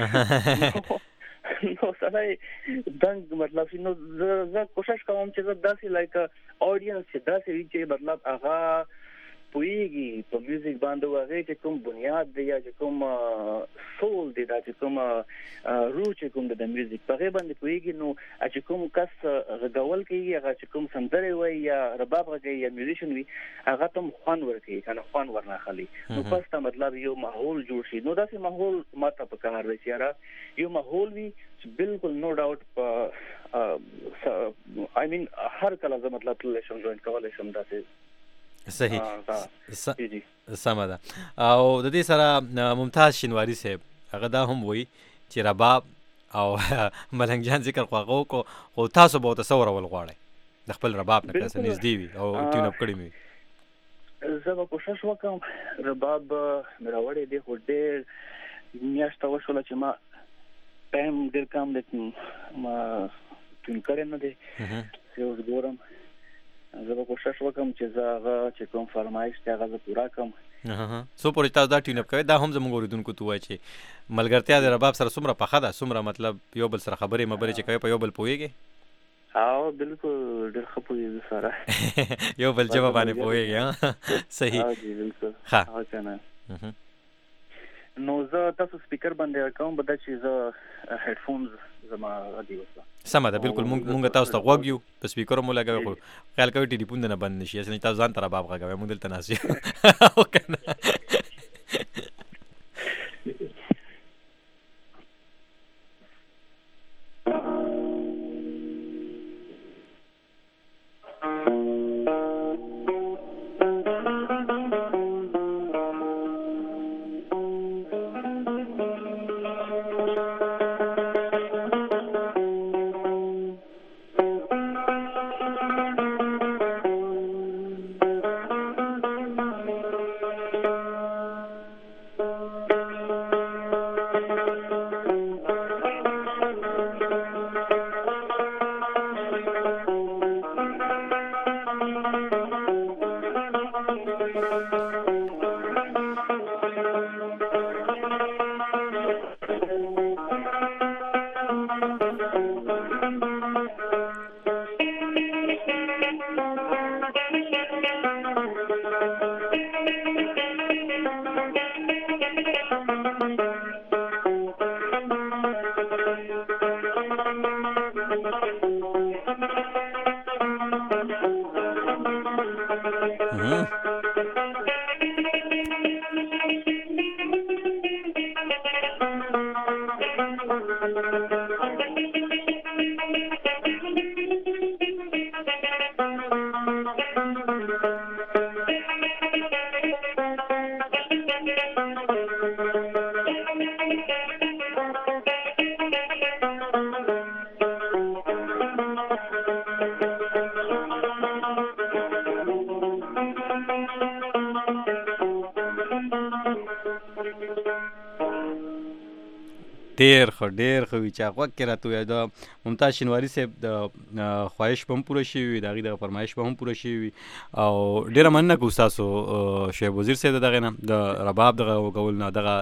کنه نو سړی دنګ مطلب نو زه کوشش کوم چې زه داسې لایک اډینس چې داسې وي چې مطلب هغه پویږي په میوزیک باندې هغه چې کوم بنیاد دی یا چې کوم سول دی دا چې کوم روح چې کوم د میوزیک په هغه باندې پویږي نو چې کوم کس غږول کوي هغه چې کوم سندره وي یا رباب غږي یا میوزیشن وي هغه ته خوان ورکوي کنه خوان ورناخلي نو پس ته مطلب یو ماحول جوړ شي نو داسې ماحول ماته په کار دی چې یو ماحول وي بالکل نو ډاوټ آی مین هر کله زه مطلب تل شم جوین کولای شم داسې صحیح سمه ده. او د دې سره ممتاز شینواری صاحب هغه دا هم وایي چې رباب او ملنګ جان ذکر خواغو کو خو تاسو به تصور ول غواړئ د خپل رباب نه کسه نږدې وي او ټیون اپ کړی وي. زه به کوشش وکم رباب مراوړې دی خو ډېر میاشته وشوله چې ما ټایم ډېر کم دی ما ټیون کړی نه دی چې اوس ګورم زه به کوشش وکم چې زه هغه چې کوم فرمایش دی هغه زه پوره کړم. څو پورې تاسو دا ټیون اپ کوئ دا هم زموږ اورېدونکو ته ووایئ چې ملګرتیا د رباب سره څومره پخه ده څومره مطلب یو بل سره خبرې مبرې چې کوئ په یو بل پوهېږئ؟ او بالکل ډېر ښه پوهېږو سره یو بل ژبه باندې پوهېږئ. صحیح بالکل ښه که نه نو زه تاسو سپیکر باندې کوم به دا چې زه هیډفونز زما غږی وسه سمه ده بالکل مونږ تاسو ته غوږ یو په سپیکر مو لګوي خو خیال کوي ټلیفون نه بند نشي اسنه تاسو ځان ته رباب غږوي مونږ دلته ناس یو او کنه ډېر ښه ډېر ښه وي چې هغه وخت کې راته ووایه د ممتاز شینواري صاحب د خواهش به هم پوره شوي وي د هغې دغه فرمایش به هم پوره شوي وي او ډېره مننه کوو ستاسو شعیب وزیر صاحب د دغې نه د رباب دغه وکول نه دغه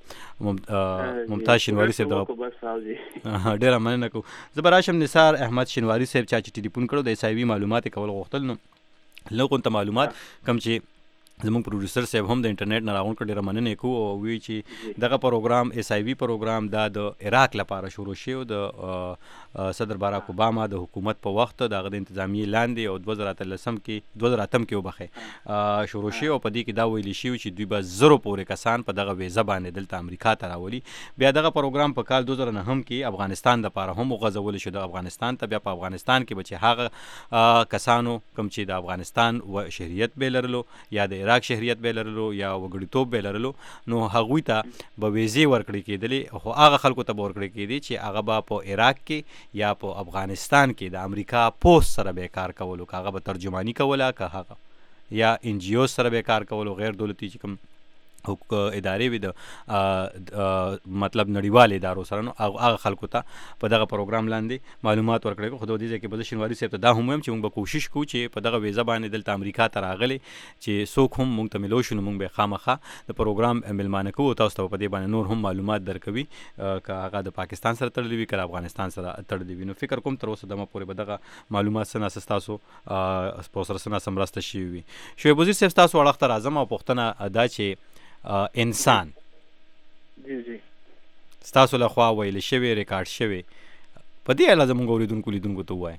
د ممتاز شینواري صاحب دغه ډېره مننه کوو. زه به راشم نثار احمد شینواري صاحب چا چې ټلیفون کړو د ایس آی وي معلومات یې کول غوښتل نو لږ غونته معلومات کوم چې زموږ پروډوسر صاحب هم د انټرنیټ نه راغونډ کړ ډېره مننه یې کوو او وایي چې دغه پروګرام ایس آی وي پروګرام دا د عراق لپاره شروع شوی د صدر باراک اوباما د حکومت په وخت د هغه د انتظامیې لاندې او دوه زره اتلسم کې دوه زره اتم کې وبخښئ شروع شوی او په دې کې دا ویلي شوي چې دوی به زرو پورې کسان په دغه ویزه باندې دلته امریکا ته راولي. بیا دغه پروګرام په کال دوه زره نهم کې افغانستان دپاره هم وغځولی شو د افغانستان ته بیا په افغانستان کې به چې هغه کسانو کوم چې د افغانستان شهریت به لرلو یا د عراق شهریت به لرلو یا وګړیتوب به لرلو نو هغوی ته به ویزې ورکړې کېدلې خو هغه خلکو ته به ورکړې کېدې چې هغه به په عراق کې یا په افغانستان کې د امریکا پوسټ سره به کار کولو که هغه به ترجمانی کوله که هغه یا ان جی او سره به کار کولو غیر دولتي چې کوم حقوق ادارې وي د مطلب نړیوال ادارو سره، نو هغه خلکو ته په دغه پروګرام لاندې معلومات ورکړي. خو د دې کې به شینواري صاحب ته دا هم وایم چې موږ به کوشش کوو چې په دغه ویزه باندې دلته امریکا ته راغلي چې څوک هم موږ ته ملو شو، نو موږ به خامخا د پروګرام ملمانه کوو، تاسو ته په دې باندې نور هم معلومات درکوي که هغه د پاکستان سره تړلي وي که افغانستان سره تړلي وي. نو فکر کوم تر اوسه دمه پورې به دغه معلومات څه ناسه ستاسو په سره څه ناسه مرسته شوي وي. شعیب وزیر صاحب ستاسو اړخ ته راځم او پوښتنه دا چې انسان جی جی ستاسو له خوا ویل شوی ریکارډ شوی په دې اړه زموږ اوریدونکو لیدونکو ته ووایه.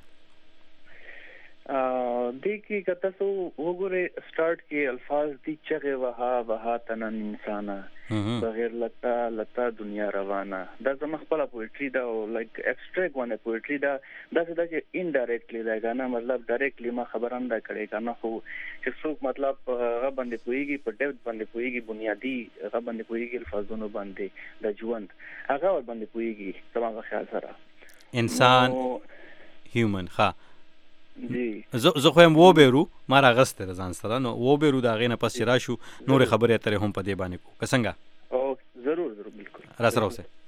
دې کې که تاسو وګورئ سٹارټ کې الفاظ دي چغې وها وها تنن انسانه بغیر لتا لتا دنیا روانه. دا زما خپله پویټري ده او لایک ایکسټریک ونه پویټري ده. داسې ده چې انډایرکټلی ده که نه، مطلب ډایرکټلی ما خبره نه ده کړې که نه، خو چې څوک مطلب هغه باندې پوهېږي، په ډیپت باندې پوهېږي، بنیادي هغه باندې پوهېږي الفاظونو باندې د ژوند هغه ور باندې پوهېږي زما په خیال سره انسان هیومن. ښه جی زه خو یم وبېرو ما راغستی د ځان سره، نو وبېرو د هغې نه پس چې راشو نورې خبرې اترې هم په دې باندې کوو که څنګه؟ ضرور ضرور بالکل را سره اوسئ.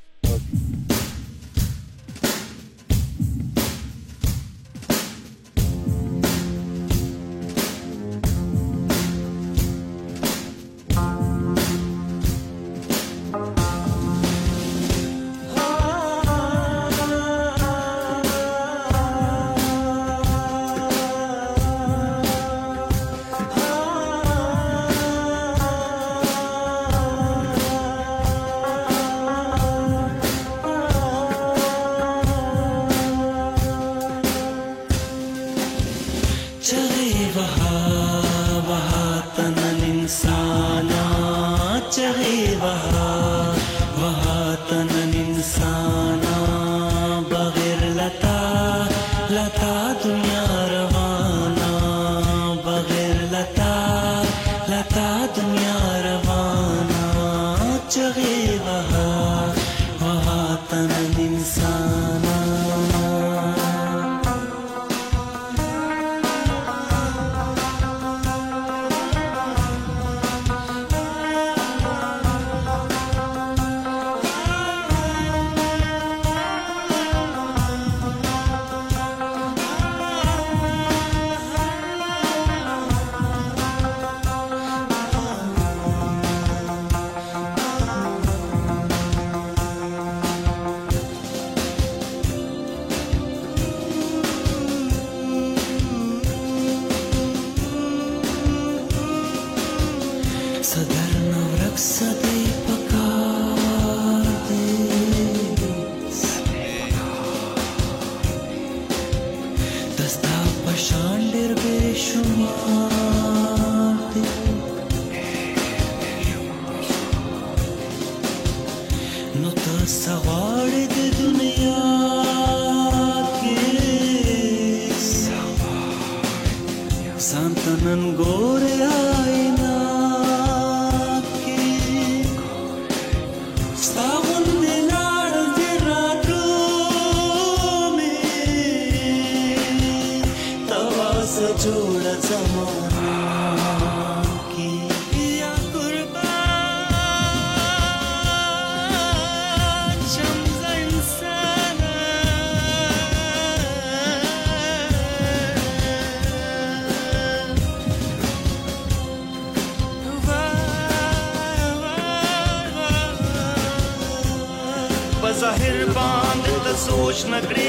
ظاهر باندې ته سوچ نکړې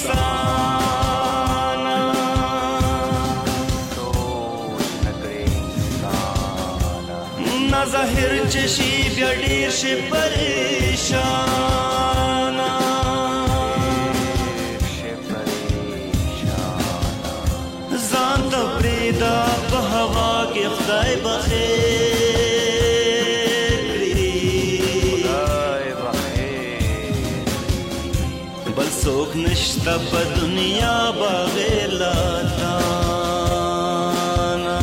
انسان سوچ نکړې انسان نه ظاهر چې شي بیا ډېر شي پریشان ځان ته پرېږده په هوا کې خدای بخیر څوک نشته په دنیا بغیر له تانا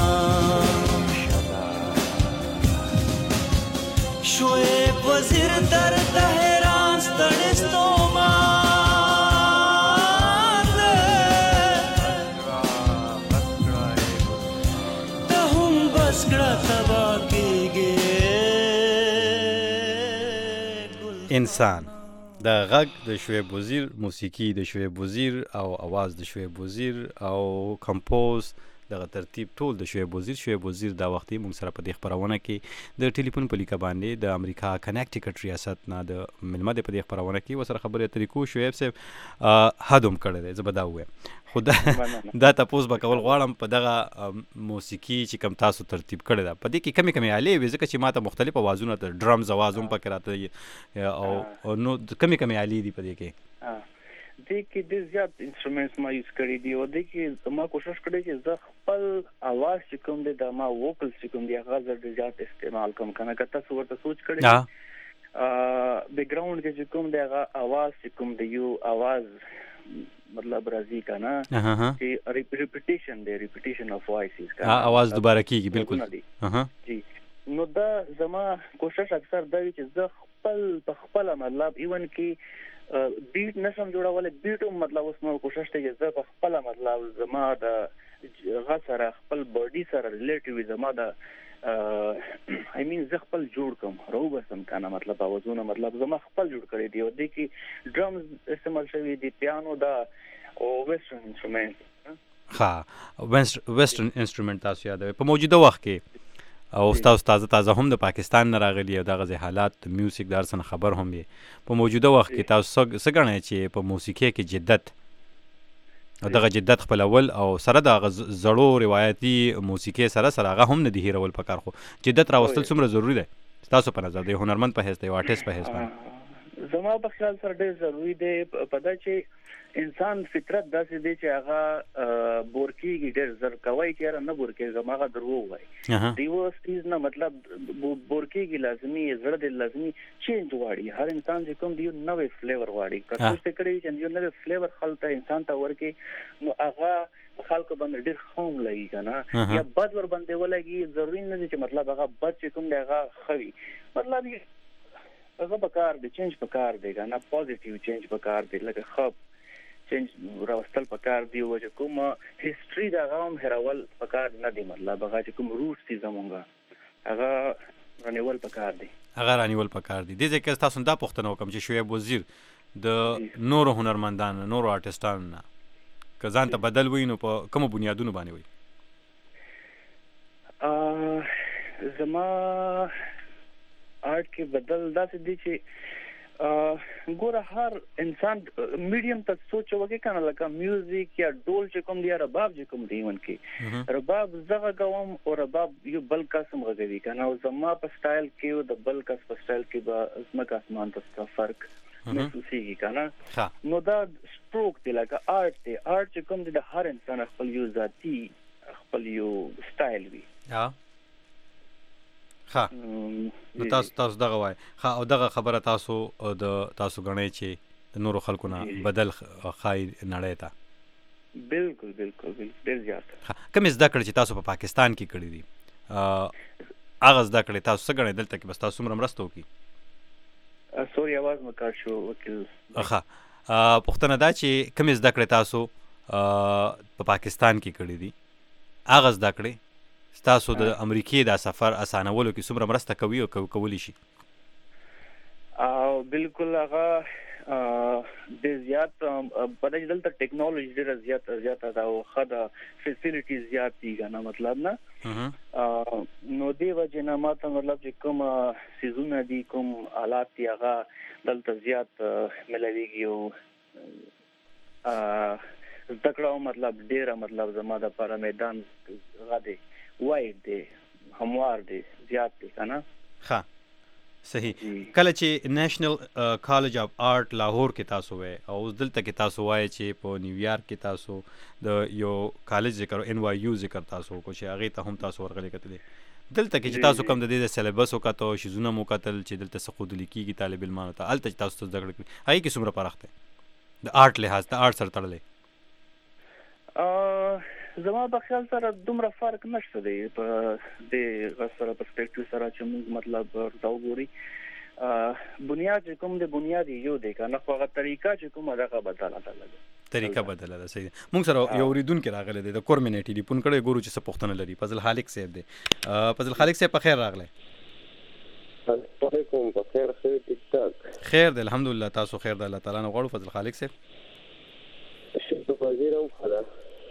شعیب وزیر در تهران ستړی ستومان ته هم بس کړه تبا کېږي انسان د غږ د شعیب وزیر، موسیقي د شعیب وزیر او आवाज د شعیب وزیر او کمپوز دغه ترتیب ټول د شعیب وزیر. شعیب وزیر دا وخت موږ سره په دې خبرونه کې د ټلیفون په لیکه باندې د امریکا کنیکټیکټ ریاست نه د ملمه د په دې خبرونه کې وسره خبرې طریقو شعیب صاحب هدوم کړی دی. زه به دا وایم خو دا دا تاسو به کول غواړم په دغه موسیقي چې کم تاسو ترتیب کړی دا په دې کې کمی کمی آلې وي ځکه چې ماته مختلف اوازونه د ډرمز आवाज هم پکې راته او نو کمی کمی آلې دي په دې کې. دې کې د زیات انسټرومنټس ما یوز کړی دي او دې کې ما کوشش کړی چې زه خپل आवाज چې کوم دی د ما ووکل چې کوم دی هغه زه زیات استعمال کوم کنه که تاسو ورته سوچ کړی ا بیک ګراوند کې چې کوم دی هغه आवाज چې کوم دی یو आवाज مطلب راځي کنه چې ریپیټیشن دی ریپیټیشن اف وایسز کنه आवाज دوباره کیږي بالکل ها جی. نو دا زما کوشش اکثر دا چې زه خپل په خپل مطلب ایون کې بیٹ نشم جوړولای بیټو مطلب اوس نو کوشش ته چې زه خپل مطلب زما د غ سره خپل باډي سره ریلیټیو زما د آی مین زه خپل جوړ کوم راو بسم کنه مطلب اوازونه مطلب زما خپل جوړ کړی دی او د کی ډرمز استعمال شوی دی پیانو دا او ویسټرن انسټرومنټ ها ویسټرن انسټرومنټ تاسو یادوي په موجوده وخت کې او تاسو تازه تازه هم د پاکستان نه راغلی او دغه حالات د میوزیک درسن خبر هم یې په موجوده وخت کې تاسو څه غواړئ چې په موسیقي کې جدت او دغه جدت خپل اول او سره د زړو روایتي موسیقي سره سره هغه هم نه دی هیرول پکار خو جدت راوستل څومره ضروری دی تاسو په نظر دی هنرمند په حیث دی آرټیست په حیث باندې؟ زما په خیال سره ډېر ضروری دی په دا چې انسان فطرت داسې دی چې هغه بورکیږي ډېر زر کوي چې نه بورکیږي هغه درو وای دیوس تیز نه مطلب بورکیږي لازمي زړه د لازمي چینج واړي هر انسان چې کوم دی نوې فلیور واړي کوم څه کړی چې یو نوې فلیور خلته انسان ته ورکی نو هغه خلکو باندې ډېر خوم لګي کنه یا بد ور باندې ولګي ضروري نه چې مطلب هغه بد چې کوم دی هغه خوي مطلب هغه پکار دی چینج پکار دی کنه پوزټیو چینج پکار دی لکه خب چینج راوستل پکار دی او چې کوم هیستوري دا غوم هرول پکار نه دی مطلب هغه چې کوم روټ سي زمونږه هغه رانیول پکار دی هغه رانیول پکار دی د ځکه تاسو دا پوښتنه وکم چې شعیب وزیر د نورو هنرمندانو نورو آرټیستانو نه که ځان ته بدل وي نو په کوم بنیادونو باندې وي؟ ا زما آرټ کې بدل داسې دی چې ګوره هر انسان میډیم ته سوچ وکړي کنه لکه میوزیک یا ډول چې کوم دی رباب چې کوم دی ون کې رباب زغه کوم او رباب یو بل قسم غږوي کنه او زما په سټایل کې او د بل قسم په سټایل کې به اسمه اسمان ته فرق محسوسيږي کنه نو دا سټروک دی لکه آرټ دی آرټ چې کوم دی د هر انسان خپل یو ذاتی خپل یو سټایل وي ها ها نو تاسو تاسو دغه وای ها او دغه خبره تاسو د تاسو غنئ چې د نورو خلکو نه بدل خای نړۍ ته بالکل بالکل ډیر زیات کوم زده کړې چې تاسو په پاکستان کې کړې دي هغه زده کړې تاسو څنګه غنئ دلته کې بس تاسو مرم رسته وکي سوري आवाज مکار شو وکیل ها پښتنه دا چې کوم زده کړې تاسو په پاکستان کې کړې دي هغه زده کړې تاسو د امریکای د سفر اسانولو کې څومره مرسته کوي او کولی شي؟ او بالکل هغه د زیات په دې دلته ټیکنالوژي ډیره زیات زیات ده او خدا فیسیلیټیز زیات دي کنه مطلب نه نو دی وجه نه ماته مطلب چې کوم سيزونه دي کوم آلات دي هغه دلته زیات ملويږي او ا تکړه مطلب ډیره مطلب زما د پر میدان غاده وایډ دی هموار دی زیات دی کنه ها صحیح کله چې نېشنل کالج اف آرټ لاهور کې تاسو وای او دلته کې تاسو وای چې په نیویارک کې تاسو د یو کالج ذکر ان وای یو ذکر تاسو کو چې هغه ته هم تاسو ورغلي کتلې دلته کې چې تاسو کوم د دې سلیبس وکاتو شیزونه مو کتل چې دلته څه خود لیکيږي طالب علمانو ته الته تاسو ته ذکر کړی هغه کې څومره پرخته د آرټ لحاظ د آرټ سره تړلې زما په خیال سره دومره فرق نشته دی په دې غسر پرسپیکټیو سره چې موږ مطلب ورته وګوري بنیاد کوم د بنیاد یو دی کنه خو هغه طریقه چې کومه دغه بدله ده طریقه بدله ده صحیح موږ سره یو ریدون کې راغله د کورمینټی دی پون کړه ګورو چې څه پښتنه لري فضل خالق صاحب دی فضل خالق صاحب په خیر راغله علیکم په خیر خیر ټیک ټاک خیر دی الحمدلله تاسو خیر د الله تعالی نه غواړو فضل خالق صاحب شکر وزیر هم خدا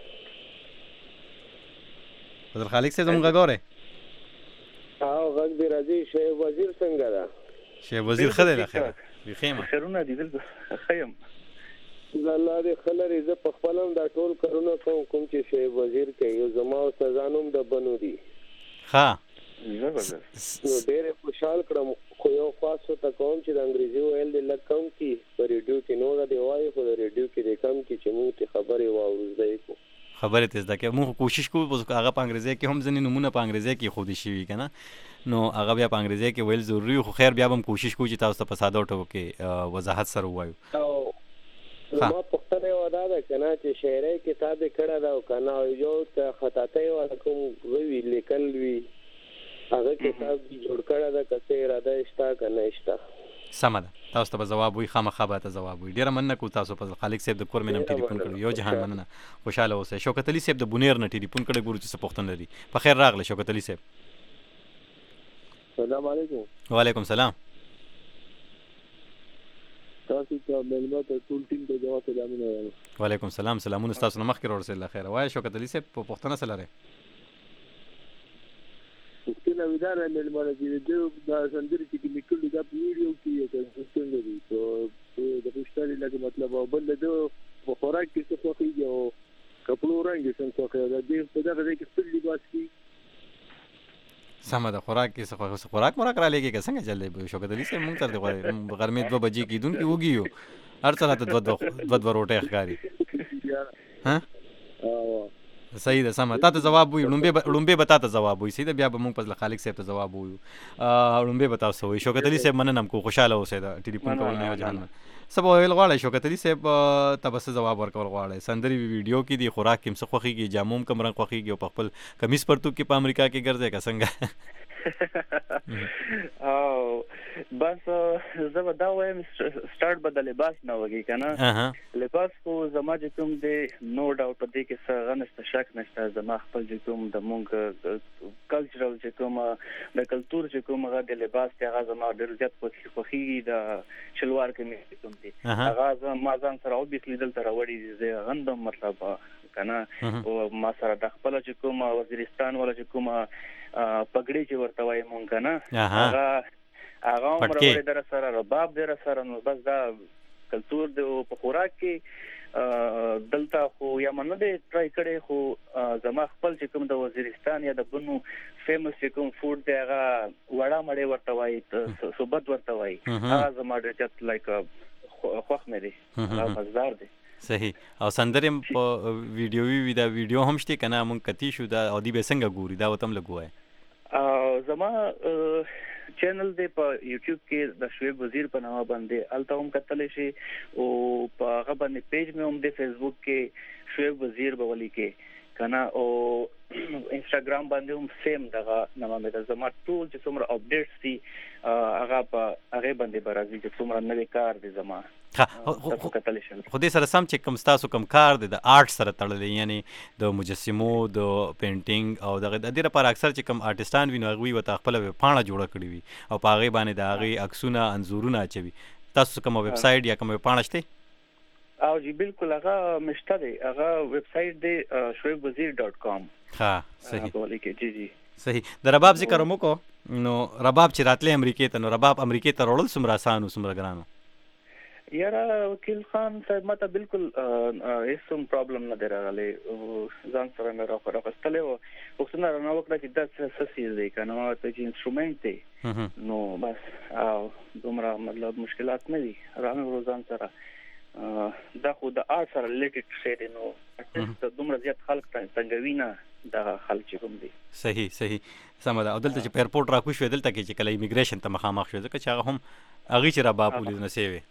فضل خالق صاحب زموږ غوړې او غږ دې راځي شیخ وزیر څنګه ده شیخ وزیر خدای له خیر بخیمه خیرونه دي دلته خیم الله دې خلری ز په خپلم دا ټول کارونه کوم کوم چې شیخ وزیر کوي زما او سزانوم د بنو دي ها نو ډېر خوشحال کړم خو یو خاصو ته کوم چې د انګریزي ویل د لکم کې په ریډیو کې نو د وایي خو د ریډیو کې د کم کې چې موږ ته خبرې واورو زده کو خبرې تیز ده کې موږ کوشش کوو هغه په انګریزي کې هم ځنې نمونه په انګریزي کې خو دي شي کنه نو هغه بیا په انګریزي کې ویل ضروري خو خیر بیا هم کوشش کوو چې تاسو ته په ساده ټکو کې وضاحت سره وایو ما پختنه ودا ده کنه چې شاعري کتاب کړه دا کنه یو ته خطاته و کوم وی لیکل وی هغه کتاب جوړ کړه دا کته اراده اشتا کنه اشتا سم ده تاسو ته جواب وي خامخا به ته جواب وي ډیره مننه کو تاسو په خالق صاحب د کور مینم ټلیفون کړو یو جهان مننه خوشاله اوسئ شوکت علي صاحب د بونیر نه ټلیفون کړی ګورو چې څه پوښتنه لري په خیر راغله شوکت علي صاحب السلام علیکم وعلیکم السلام تاسو ته ملګرو ته ټول ټیم ته جواب سلامونه وایم وعلیکم السلام سلامونه تاسو نه مخکې ورسېل الله خیر وای شوکت علي صاحب په پوښتنه سره لري پوښتنه ودار ملګرو چې د سندري چې لیکل دا ویډیو کې چې څنګه دي ته د پوښتنې لکه مطلب او بل د په خوراک کې څه خوښي او کپلو رنګ څنګه خوښي دا د په دغه ځای کې خپل لباس کې سمه ده خوراک کې څه خوراک موراک را لګي که څنګه چلې شوکت علي صاحب مونږ تر دې غرمې دوه بجې کېدون کې وګیو هر څه راته دوه دوه دوه روټۍ ښکاري ها صحیح ده سمه تا ته جواب وي لومبه لومبه به تا ته جواب وي صحیح ده بیا به مونږ په خالق صاحب ته جواب وایو لومبه به تاسو وي شوکت علي صاحب مننه کو خوشاله اوسئ دا ټلیفون کول نه جان سبا ویل غواړی شوکت علي صاحب ته بس جواب ورکول غواړی سندري ویډیو کې دی خوراک کې څه خوښیږي جاموم کم رنګ خوښیږي او په خپل کمیس پرتوب کې په امریکا کې ګرځي که څنګه او بس زه به دا وایم سٹارټ به د لباس نه وږي کنه لباس خو زما چې کوم دی نو ډاوټ په دې کې څه غنښت شک نشته زما خپل چې کوم د مونږ کلچرل چې کوم د کلچر چې کوم هغه د لباس ته هغه زما ډېر زیات خوښي د شلوار کې کوم دی هغه زما ځان سره او بیخ لیدل تر وړي زه غندم مطلب کنه او ما سره د خپل چې کوم وزیرستان ولا چې کوم پګړی چې ورته وای مونږ کنه هغه هغه عمر در سره رباب در سره نو بس دا کلچر د په خوراک کې دلته خو یا منه دې ټرای کړي خو زما خپل چې کوم د وزیرستان یا د بنو فیمس چې کوم فود دی هغه وړه مړې ورته وای صوبت ورته وای هغه زما ډېر چت لایک خوښ مې دي هغه مزدار دی صحیح او سندرې په ویډیو وی دا ویډیو هم شته کنه مونږ کتی شو دا او دی به څنګه ګوري دا وتم لګوای او زما چینل دی په یوټیوب کې د شعیب وزیر په نامه باندې الته هم کتلی شي او په هغه باندې پیج مې هم دی فیسبوک کې شعیب وزیر به ولیکې کنه او انستاګرام باندې هم سیم دغه نامه مې د زما ټول چې څومره اپډیټس دي هغه په هغه باندې به راځي چې څومره نوې کار دی زما خو دې سره سم چې کوم ستاسو کوم کار دی د آرټ سره تړلی یعنی د مجسمو د پینټینګ او دغه د دې لپاره اکثر چې کوم آرټسټان وي نو هغوی ورته خپله پاڼه جوړه کړې وي او په هغې باندې د هغې عکسونه انځورونه اچوي تاسو کومه ویب سایټ یا کومه پاڼه شته او جی بالکل هغه مشته دی هغه ویب سایټ دی شعیب وزیر ډاٹ کام ها صحیح جی جی صحیح د رباب ذکر هم وکړو نو رباب چې راتلی امریکې ته نو رباب امریکې ته راوړل څومره اسان و څومره ګران یاره وکیل خان صاحب ما ته بالکل هیڅ هم پرابلم نه دی راغلی ځان سره مې راخوستلی و پوښتنه رانه وکړه چې دا څه څیز دی که نه ما ورته چې انسټرومنټ دی نو بس او دومره مطلب مشکلات نه دي رانه ورو ځان سره دا خو د آرټ سره ریلیټډ شی دی نو ارټسټ دومره زیات خلک تنګوي نه دغه خلک چې کوم دي صحیح صحیح سمه ده او دلته چې په ایرپورټ راکوز شوې دلته کې چې کله امیګریشن ته مخامخ شوې ځکه چې هغه هم هغې چې رباب ولیدنه سوې وې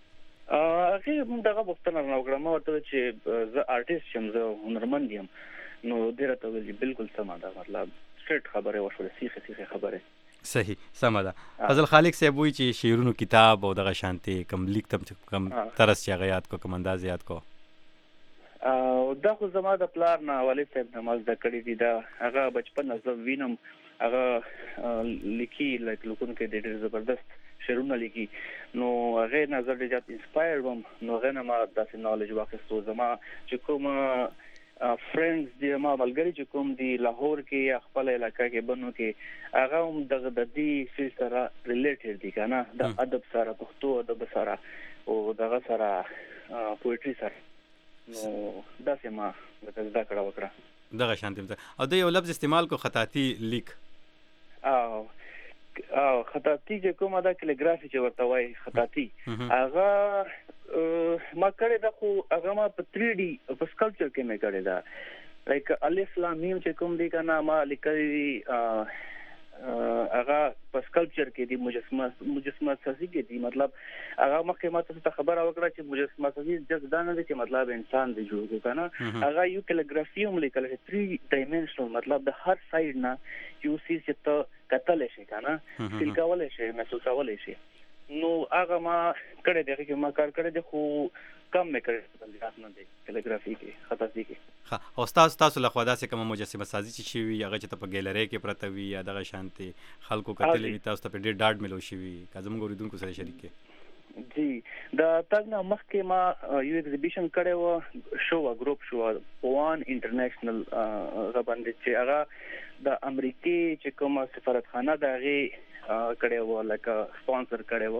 هغې موږ دغه پوښتنه رانه وکړه ما ورته وویل چې زه آرټسټ یم زه هنرمند یم نو دې راته وویل چې بالکل سمه ده مطلب سټریټ خبرې وشولې سیخې سیخې خبرې صحیح سمه ده فضل خالق صاحب وایي چې شعرونو کتاب او دغه شانتې کوم لیک ته کوم طرز چې هغه یاد کو کوم انداز یاد کو او دا خو زما د پلار نه والد صاحب نه مال د کړی دي دا هغه بچپن نه زه وینم هغه لیکي لکه لکون کې ډېر زبردست شعرونه لیکي نو هغه نظر ډېر زیات انسپایر وم نو هغه نه ما داسې نالج واخیستو زما چې کوم فرندز دی ما ملګری چې کوم دی لاهور کې یا خپل علاقې کې بنو کې هغه هم دغه د دې فیل سره ریلیټډ دي کنه د ادب سره پښتو ادب سره او دغه سره پوئټري سره نو داسې ما د زده کړه وکړه دغه شانتي او د یو لفظ استعمال کو خطاطي لیک او او خطاطي چې کومه د کلیګرافي چې ورته وایي خطاطي هغه ما کړی دا خو هغه ما په تھری ډي په سکلپچر کې مې کړی دا لایک الف لام میم چې کوم دی کنه ما لیکلي هغه په سکلپچر کې دی مجسمه مجسمه سازي کې دی مطلب هغه مخکې ما ته خبره وکړه چې مجسمه سازي جز دا نه دی چې مطلب انسان دی جوړ کنه هغه یو کلیګرافي هم لیکل تھری ډایمنشنل مطلب د هر سایډ نه یو سیس چې ته کتل شي کنه فیل کول شي محسوس کول شي نو هغه ما کړه دغه کې ما کار کړی دی خو کم مې کړی په ځات نه دی کلیګرافي کې خطاطي کې ها او تاسو تاسو له خوا داسې کوم مجسمه سازي چې شي وي هغه چې ته په ګیلری کې پرته وي یا دغه شانتي خلکو کتلې وي تاسو ته په ډېر ډاډ ملو شي وي کزم غوړیدونکو سره شریک کې جی دا تاسو مخکې ما یو ایگزیبیشن کړی و شو ګروپ شو وان انټرنیشنل غبندې چې هغه د امریکای چې کومه سفارتخانه د هغه کړی و لکه سپانسر کړی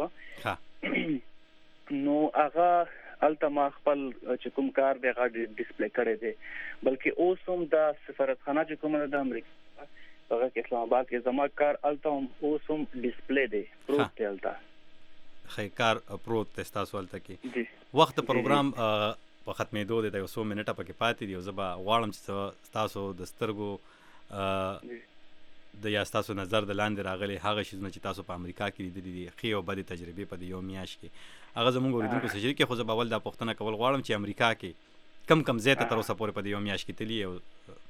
و نو هغه التما خپل چې کوم کار دی هغه ډیسپلی کړی دی بلکې اوس هم د سفارتخانه چې کومه د امریکا هغه کې اسلام آباد کې زما کار الته اوس هم ډیسپلی دی پروت دی الته خی کار پروت دی تاسو الته کې وخت پروګرام په ختمېدو دی د یو څو منټه پکې پاتې دی او زه به غواړم چې تاسو د سترګو د یا تاسو نظر د لاندې راغلي هغه شیزونه چې تاسو په امریکا کې لیدلي دي ښې او بدې تجربې په یو میاشت کې هغه زموږ اوریدونکو سره شریک خو زه به اول دا پوښتنه کول غواړم چې امریکا کې کم کم ځای ته تر اوسه پورې په یو میاشت کې تللی او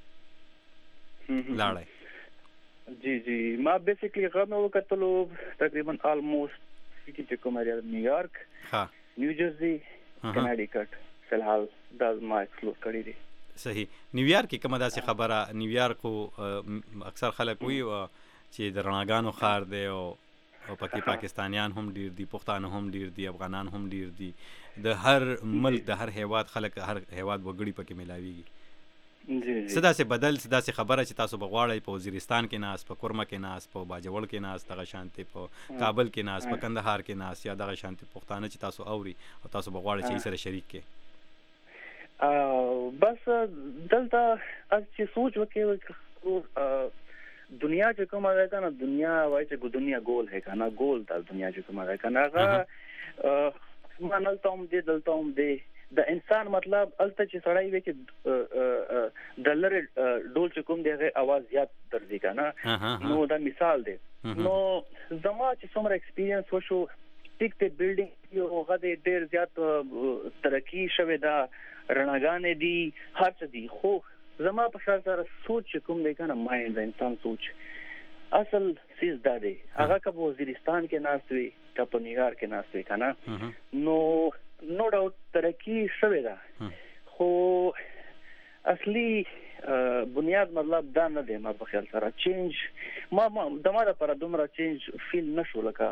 لاړی جی جی ما بیسیکلی هغه مې وکتلو تقریبا آلموست سټي چې کوم ایریا نیویارک ها نیو جرسي کنیډیکټ فی الحال دا ما ایکسپلور کړی دي صحیح نیویارک کې کومه داسې خبره نیویارک خو اکثر خلک وایي چې د رڼاګانو ښار دی او او پکې پاکستانیان هم ډیر دي پښتانه هم ډیر دي افغانان هم ډیر دي د هر ملک د هر هیواد خلک هر هیواد وګړي پکې ملاویږي صدا سے بدل صدا سے خبره چې تاسو بغواړئ په وزیرستان کې ناس په کورما کې ناس په باجوړ کې ناس دغه شانتي په کابل کې ناس په کندهار کې ناس یا دغه شانتي پښتانه چې تاسو اوري او تاسو بغواړئ چې سره شریک کې بس دلته چې سوچ وکړو دنیا چې کومه ده کنه دنیا وایي چې دنیا ګول ہے کنه ګول د دنیا چې کومه ده کنه هغه مانلته هم دې دلته هم دې د انسان مطلب الته چې سړی وي چې ډالر ډول چې کوم دی هغه आवाज زیات درځي کنه نو دا مثال دی نو زما چې څومره ایکسپیرینس وشو ټیک ته بیلډینګ یو هغه ډېر زیات ترقی شوه دا رڼاګانې دي هر څه دي خو زما په خیال سره سوچ کوم دی کنه مایند د انسان سوچ اصل سیز دا دی هغه که وزیرستان کې ناست وي که په نیویارک کې ناست وي کنه نو نو ډاوټ ترقی شوه ده خو اصلي بنیاد مطلب دا نه دی ما په خیال سره چینج ما د ما لپاره دومره چینج فیل نشو لکه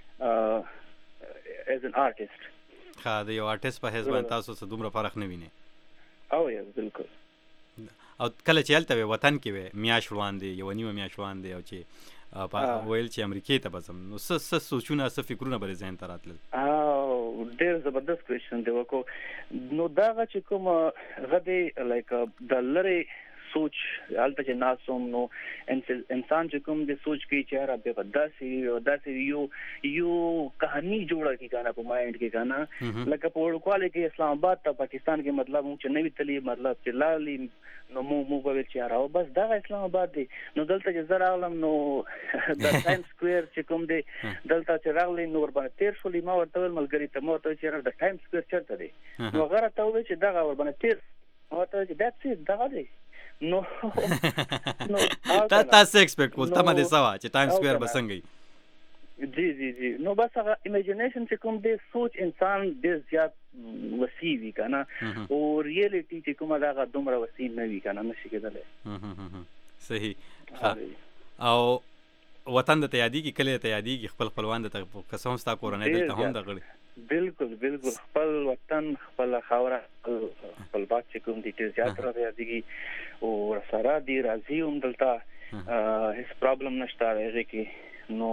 as an artist خا د یو آرټیست په حساب باندې تاسو څه دومره فرق نه ویني او یا بالکل او کله چې هلته وطن کې وي میاش وړاندې یو نیمه میاش وړاندې او چې په ویل چې امریکای ته بسم نو څه څه سوچونه څه فکرونه بل ذهن ته راتلل او ډېر زبردست کوېشن دی وکړو نو دا چې کوم غدي لایک د لری سوچ البته چې ناسوم نو انسان چې کوم د سوچ کې چې را به داسې او داسې یو یو کہانی جوړه کی کنه په مایند کې کنه لکه په ورکواله کې اسلام آباد ته پاکستان کې مطلب چې نوې تلی مطلب چې لالي نو مو مو به چې راو بس دا اسلام آباد دی نو دلته چې زرا عالم نو د ټایم سکوير چې کوم دی دلته چې راغلی نو ور باندې تیر شو ما ورته ملګری ته مو ته چې د ټایم سکوير چرته دی نو غره ته وې چې دا ور باندې تیر او ته چې دټس اټ دا دی نو نو تا تاسو ایکسپیکټ کول ته مده سوا چې ټایم سکوير بسنګي جی جی جی نو بس هغه ایمیجینیشن چې کوم دی سوچ انسان ډیر زیات وسیع وي کنه او ریالټي چې کومه دا غا دومره وسیع نه وي کنه نشي کېدلی. صحیح. او وطن د تیادیږي کله تیادیږي خپل خپلوان د قسم ستا کورنۍ دلته هم د غړي بالکل بالکل خپل وطن خپل خاوره خپل باغ چې کوم دي ډیر زیات را یادېږي او سره دی راځي هم دلته هیڅ پرابلم نشته هغه کې. نو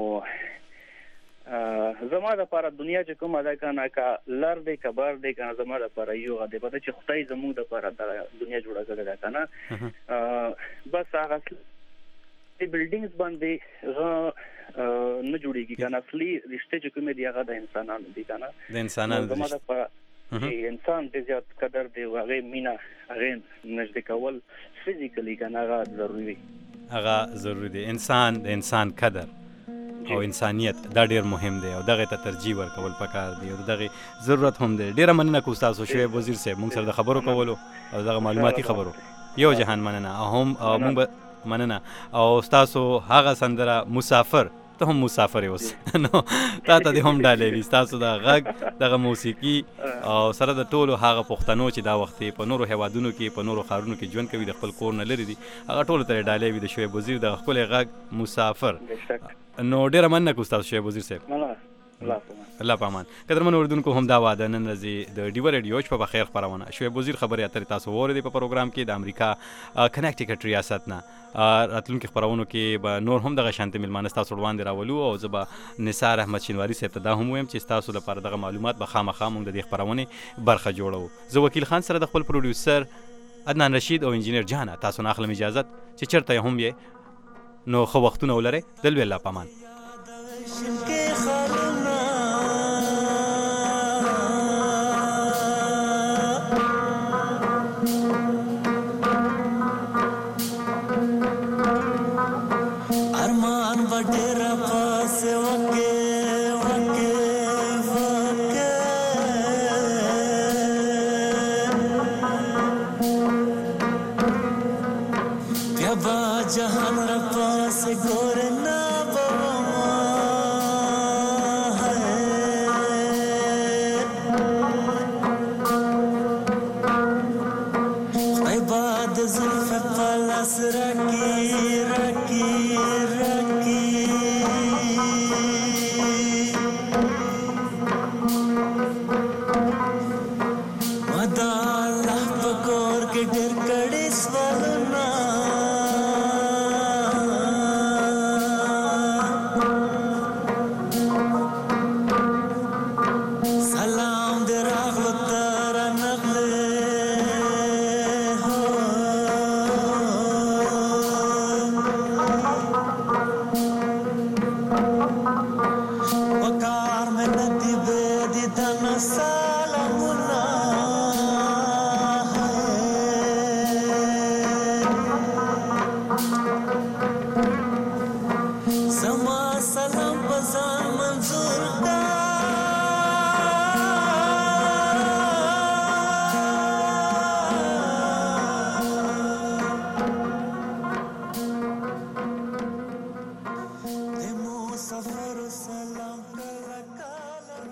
زما د لپاره دنیا چې کومه ده کنه کا لر دی کبر دی کنه زما د لپاره یو غدي پته چې خدای زموږ د لپاره د دنیا جوړه کړې ده کنه بس هغه د بلډینګز باندې نه جوړیږي کنه اصلي رشته چې کومه دی هغه د انسانانو دي کنه د انسانانو زما د لپاره چې انسان د زیات قدر دی هغه مینا هغه نږدې کول فزیکلی کنه هغه ضروری دی هغه ضروری دی. انسان د انسان قدر او انسانیت دا ډیر مهم دی او دغه ته ترجیح ورکول پکار دی او دغه ضرورت هم دی. ډیره مننه کوم تاسو شعیب وزیر صاحب موږ سره د خبرو کولو او دغه معلوماتي خبرو یو جهان مننه هم موږ مننه او تاسو هغه سندره مسافر ته هم مسافر اوس نو تا ته هم ډالې وي تاسو د غږ دغه موسیقي او سره د ټولو هغه پښتنو چې دا وخت په نورو هیوادونو کې په نورو ښارونو کې ژوند کوي د خپل کور نه لري دي هغه ټولو ته ډالې وي د شعیب وزیر د خپل غږ مسافر. نو ډیره مننه کوم تاسو شعیب وزیر صاحب. الله پامان. قدرمن اوردونکو هم دا واده نن ورځې د ډیو ریډیو په بخیر خبرونه شعیب وزیر خبرې اترې تاسو وره په پروګرام کې د امریکا کنیکټیکټ ریاست نه راتلونکو خبرونو کې به نور هم دغه شانتي ملمانه تاسو وړاندې راولو او زبا نثار احمد شینواری صاحب ته دا هم ویم چې تاسو لپاره دغه معلومات به خامخا موږ د دې خبرونه برخه جوړو. زه وکیل خان سره د خپل پروډوسر عدنان رشید او انجینیر جهان تاسو نه اخلم اجازه چې چرته هم یې نو خو وختونه ولري دل الله پامان. जहान पास गोर ना बाद जुल्फ पलस रखी रखी रखी मदा अल्लाह पकोर के डर कड़े स्वलना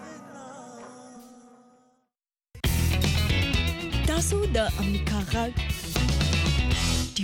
تاسو د امریکا غږ